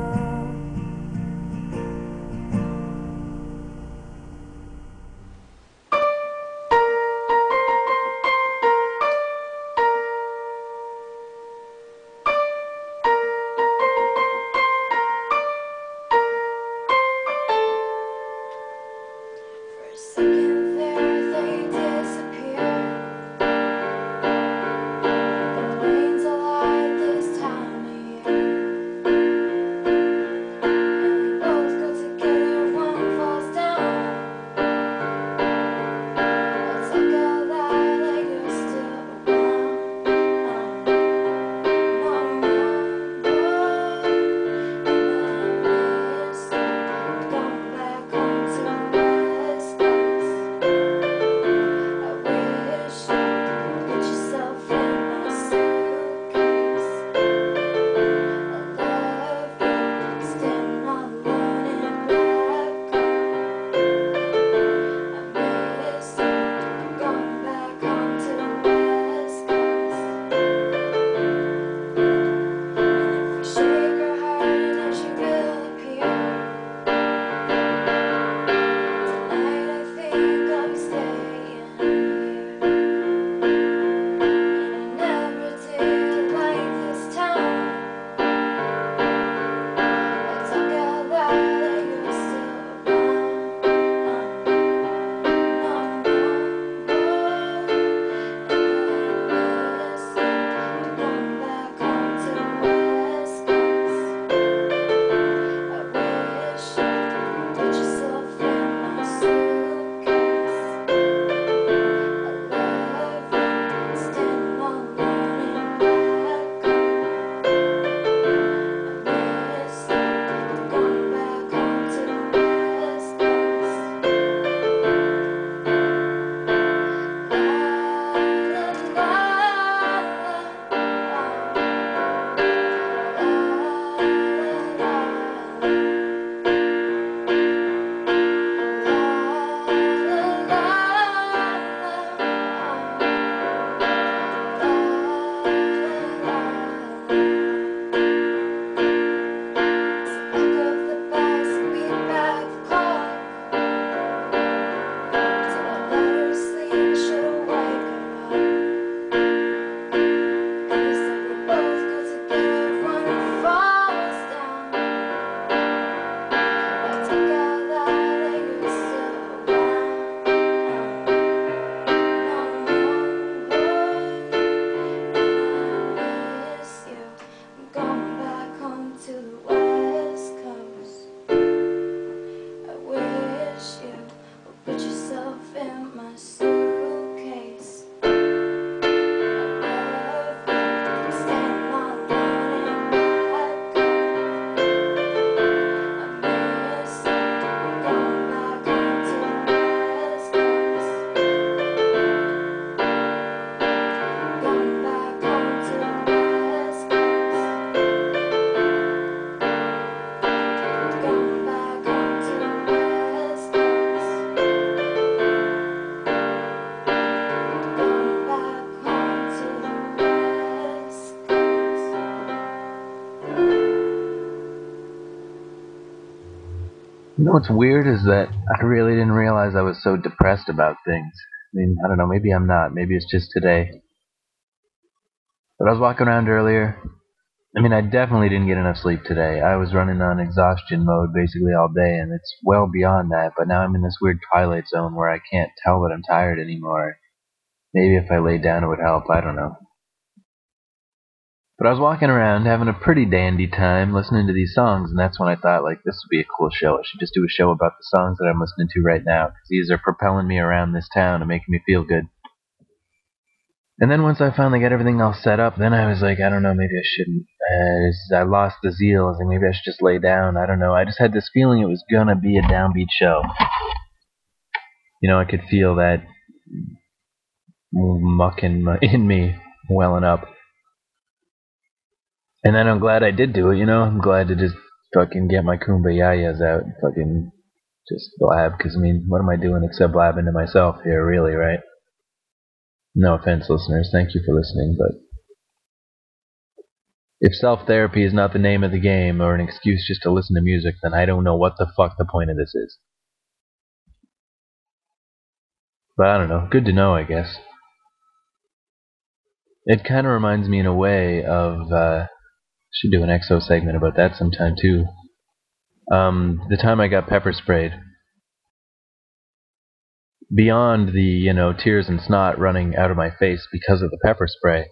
For a second there, they disappear. The rain's a light this time of year, and we both go together. One falls down. I'll talk out loud like you're still around. No, no, no. And I miss you. Going back home to the West Coast. I wish you'd put yourself in my suitcase. I love you, standing all alone in a black car. I miss you. I'm going back home to the West Coast. And if we shake her hard enough, she will appear. Tonight I think I'll be staying here. And I never did like this town. I talk out loud like you're still around. No, no, no. And I miss you. I'm going back home to the West Coast. I wish you'd put yourself in my suitcase. I love you, standing all alone in a black car. I miss you. I'm going back home to the West Coast. La la Pack up the bags and beat back the clock. Till I let her sleep, I should've wake her up. And they said we both go together if one falls down. I talk out loud like you're still around. No, no, no. And I miss you. I'm going back home to the West Coast. I wish you would put yourself in my suitcase. I love you, standing all alone in a black car. I miss you, I'm going You know what's weird is that I really didn't realize I was so depressed about things. I mean, I don't know, maybe I'm not. Maybe it's just today. But I was walking around earlier. I mean, I definitely didn't get enough sleep today. I was running on exhaustion mode basically all day, and it's well beyond that. But now I'm in this weird twilight zone where I can't tell that I'm tired anymore. Maybe if I laid down it would help. I don't know. But I was walking around having a pretty dandy time listening to these songs, and that's when I thought, like, this would be a cool show. I should just do a show about the songs that I'm listening to right now, because these are propelling me around this town and making me feel good. And then once I finally got everything all set up, then I was like, I don't know, maybe I shouldn't. I lost the zeal. I was like, maybe I should just lay down. I don't know. I just had this feeling it was gonna be a downbeat show. You know, I could feel that muck in me welling up. And then I'm glad I did do it, you know? I'm glad to just fucking get my kumbayayas out and fucking just blab, because, I mean, what am I doing except blabbing to myself here, really, right? No offense, listeners. Thank you for listening, but if self-therapy is not the name of the game or an excuse just to listen to music, then I don't know what the fuck the point of this is. But I don't know. Good to know, I guess. It kind of reminds me in a way of... should do an EXO segment about that sometime, too. The time I got pepper sprayed. Beyond the, you know, tears and snot running out of my face because of the pepper spray,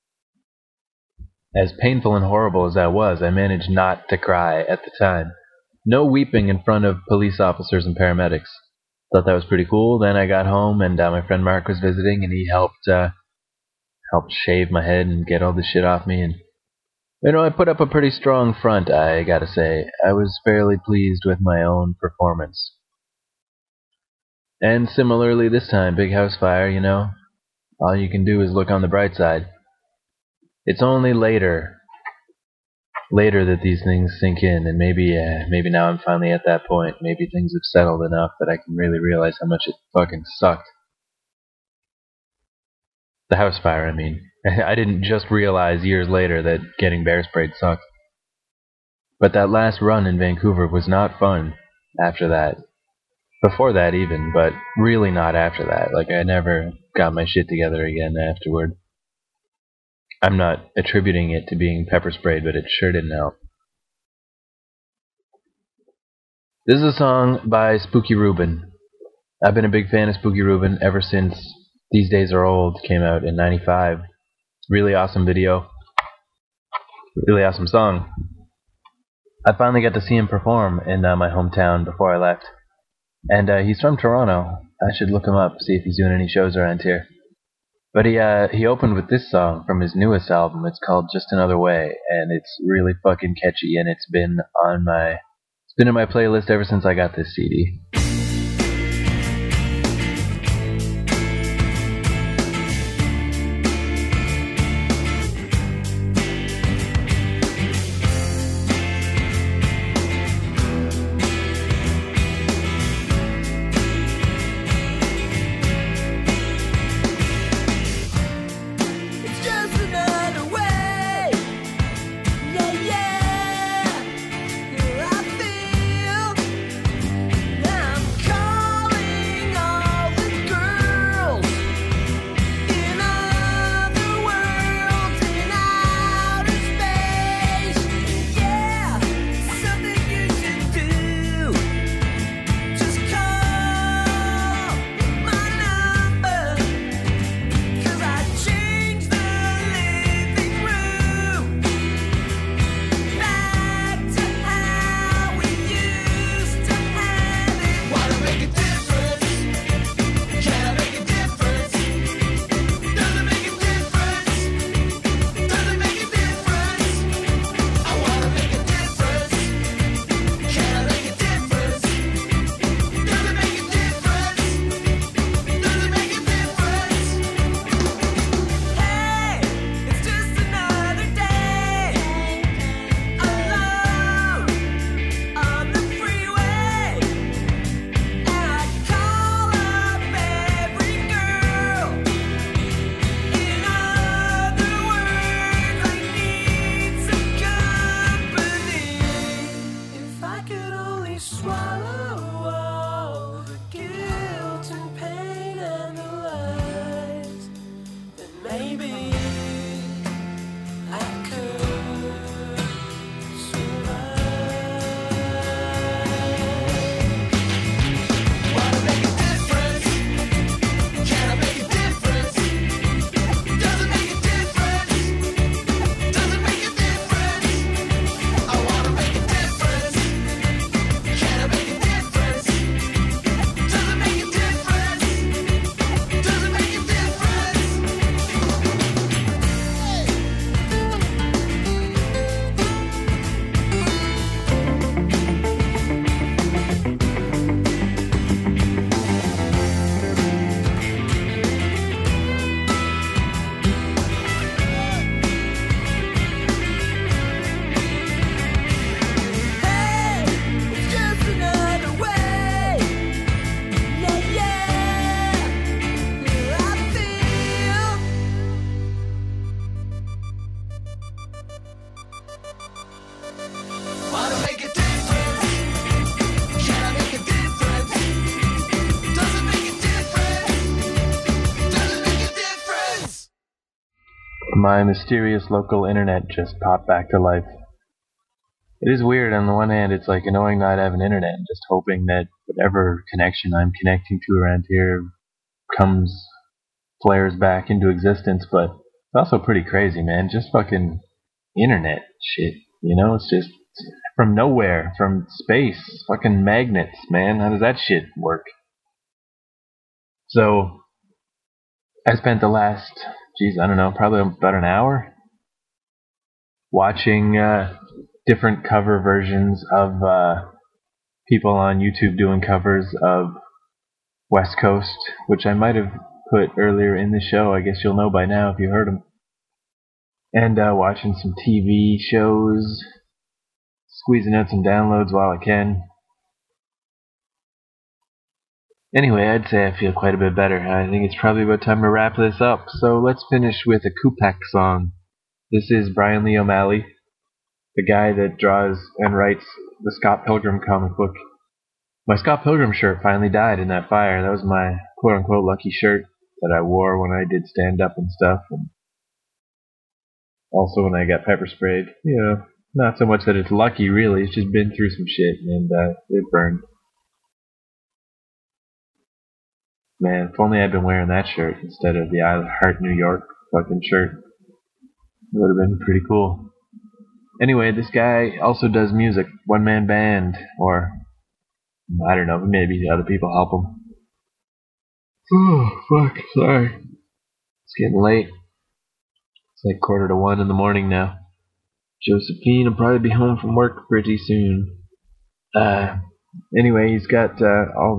as painful and horrible as that was, I managed not to cry at the time. No weeping in front of police officers and paramedics. Thought that was pretty cool. Then I got home and my friend Mark was visiting, and he helped shave my head and get all the shit off me. And you know, I put up a pretty strong front, I gotta say. I was fairly pleased with my own performance. And similarly this time, big house fire, you know. All you can do is look on the bright side. It's only later that these things sink in, and maybe now I'm finally at that point. Maybe things have settled enough that I can really realize how much it fucking sucked. The house fire, I mean. I didn't just realize years later that getting bear sprayed sucked. But that last run in Vancouver was not fun after that. Before that even, but really not after that. Like, I never got my shit together again afterward. I'm not attributing it to being pepper sprayed, but it sure didn't help. This is a song by Spooky Rubin. I've been a big fan of Spooky Rubin ever since These Days Are Old came out in '95. Really awesome video. Really awesome song. I finally got to see him perform in my hometown before I left. And he's from Toronto. I should look him up, see if he's doing any shows around here. But he opened with this song from his newest album. It's called Just Another Way, and it's really fucking catchy, and it's been in my playlist ever since I got this CD. It's just another way. Yeah, yeah. I feel I'm My mysterious local internet just popped back to life. It is weird. On the one hand, it's like annoying not having internet and just hoping that whatever connection I'm connecting to around here flares back into existence, but it's also pretty crazy, man. Just fucking internet shit, you know? It's just from nowhere, from space, fucking magnets, man. How does that shit work? So, I spent the last, probably about an hour watching different cover versions of people on YouTube doing covers of West Coast, which I might have put earlier in the show. I guess you'll know by now if you heard them. And watching some TV shows, squeezing out some downloads while I can. Anyway, I'd say I feel quite a bit better. I think it's probably about time to wrap this up. So let's finish with a Kupak song. This is Brian Lee O'Malley, the guy that draws and writes the Scott Pilgrim comic book. My Scott Pilgrim shirt finally died in that fire. That was my quote-unquote lucky shirt that I wore when I did stand-up and stuff. And also when I got pepper sprayed. You know, not so much that it's lucky, really. It's just been through some shit, and it burned. Man, if only I'd been wearing that shirt instead of the I Heart New York fucking shirt. It would have been pretty cool. Anyway, this guy also does music. One-man band, or I don't know, maybe other people help him. Oh, fuck, sorry. It's getting late. It's like 1:45 in the morning now. Josephine will probably be home from work pretty soon. Anyway, he's got all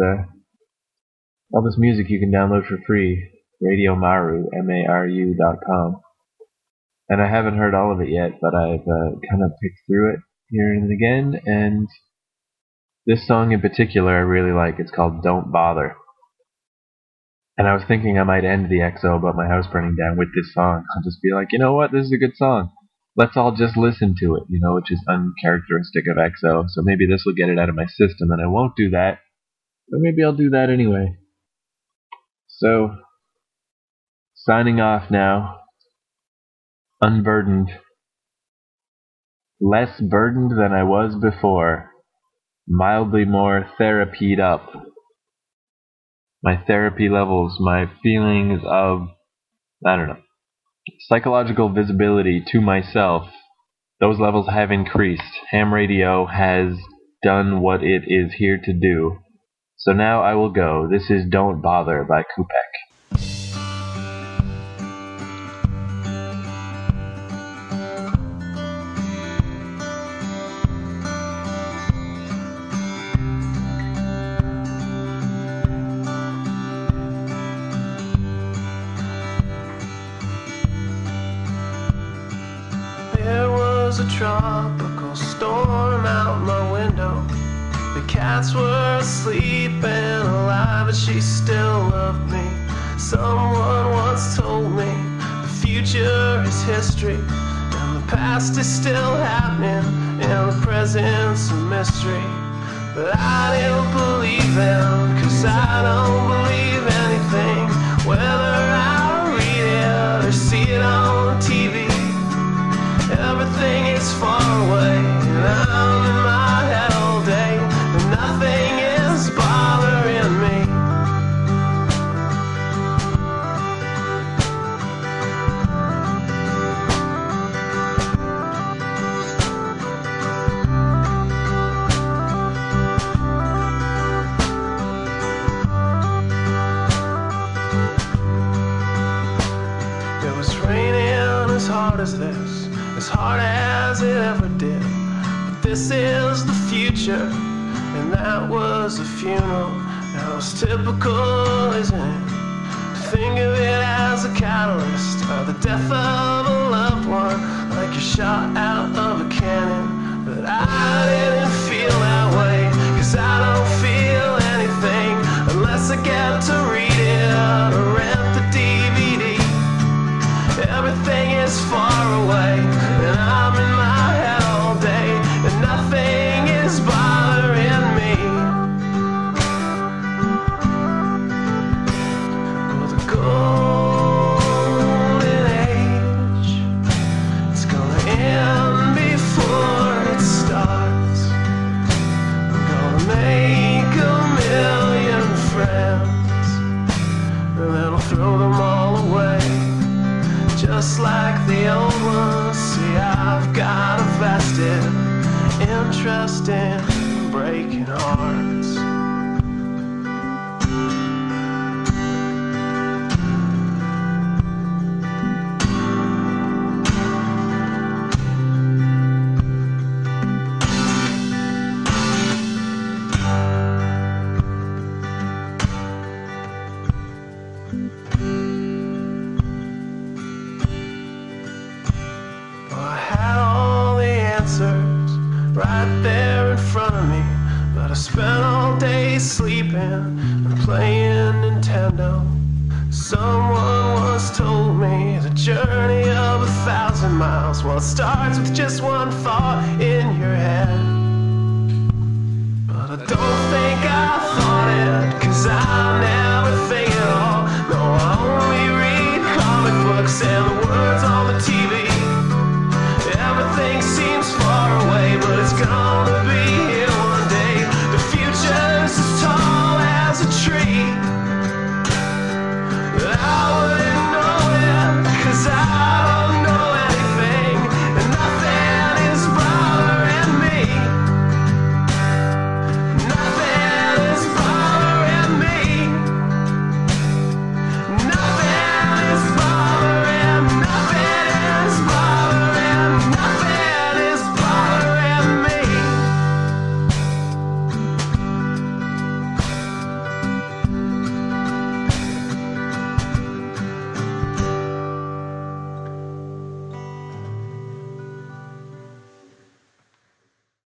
this music you can download for free. Radio Maru, MARU.com. And I haven't heard all of it yet, but I've kind of picked through it here and again, and this song in particular I really like. It's called Don't Bother. And I was thinking I might end the XO about my house burning down with this song. I'll just be like, you know what, this is a good song. Let's all just listen to it, you know, which is uncharacteristic of XO. So maybe this will get it out of my system, and I won't do that. But maybe I'll do that anyway. So, signing off now. Unburdened. Less burdened than I was before. Mildly more therapied up. My therapy levels, my feelings of, psychological visibility to myself, those levels have increased. Ham radio has done what it is here to do. So now I will go. This is Don't Bother by Kupak. There was a tropical storm out my window. The cats were asleep and alive, but she still loved me. Someone once told me the future is history, and the past is still happening, and the present's a mystery. But I didn't believe them, 'cause I don't believe anything, whether I read it or see it on TV. Everything is far away, and I'm in my head all day, and nothing is bothering me. It was raining as hard as this, as hard as it ever did. But this is the future, and that was a funeral. That was typical, isn't it? Think of it as a catalyst, or the death of a loved one, like you're shot out of a cannon. But I didn't feel that way, 'cause I don't feel anything unless I get to read it or rent the DVD. Everything is far away, and I'm in my head all day, and nothing is bothering me. Oh, the golden age like the old ones. See, I've got a vested interest in breaking hearts. I had all the answers right there in front of me, but I spent all day sleeping and playing Nintendo. Someone once told me the journey of 1,000 miles, well, it starts with just one thought in your head. But I don't think I thought it, 'cause I never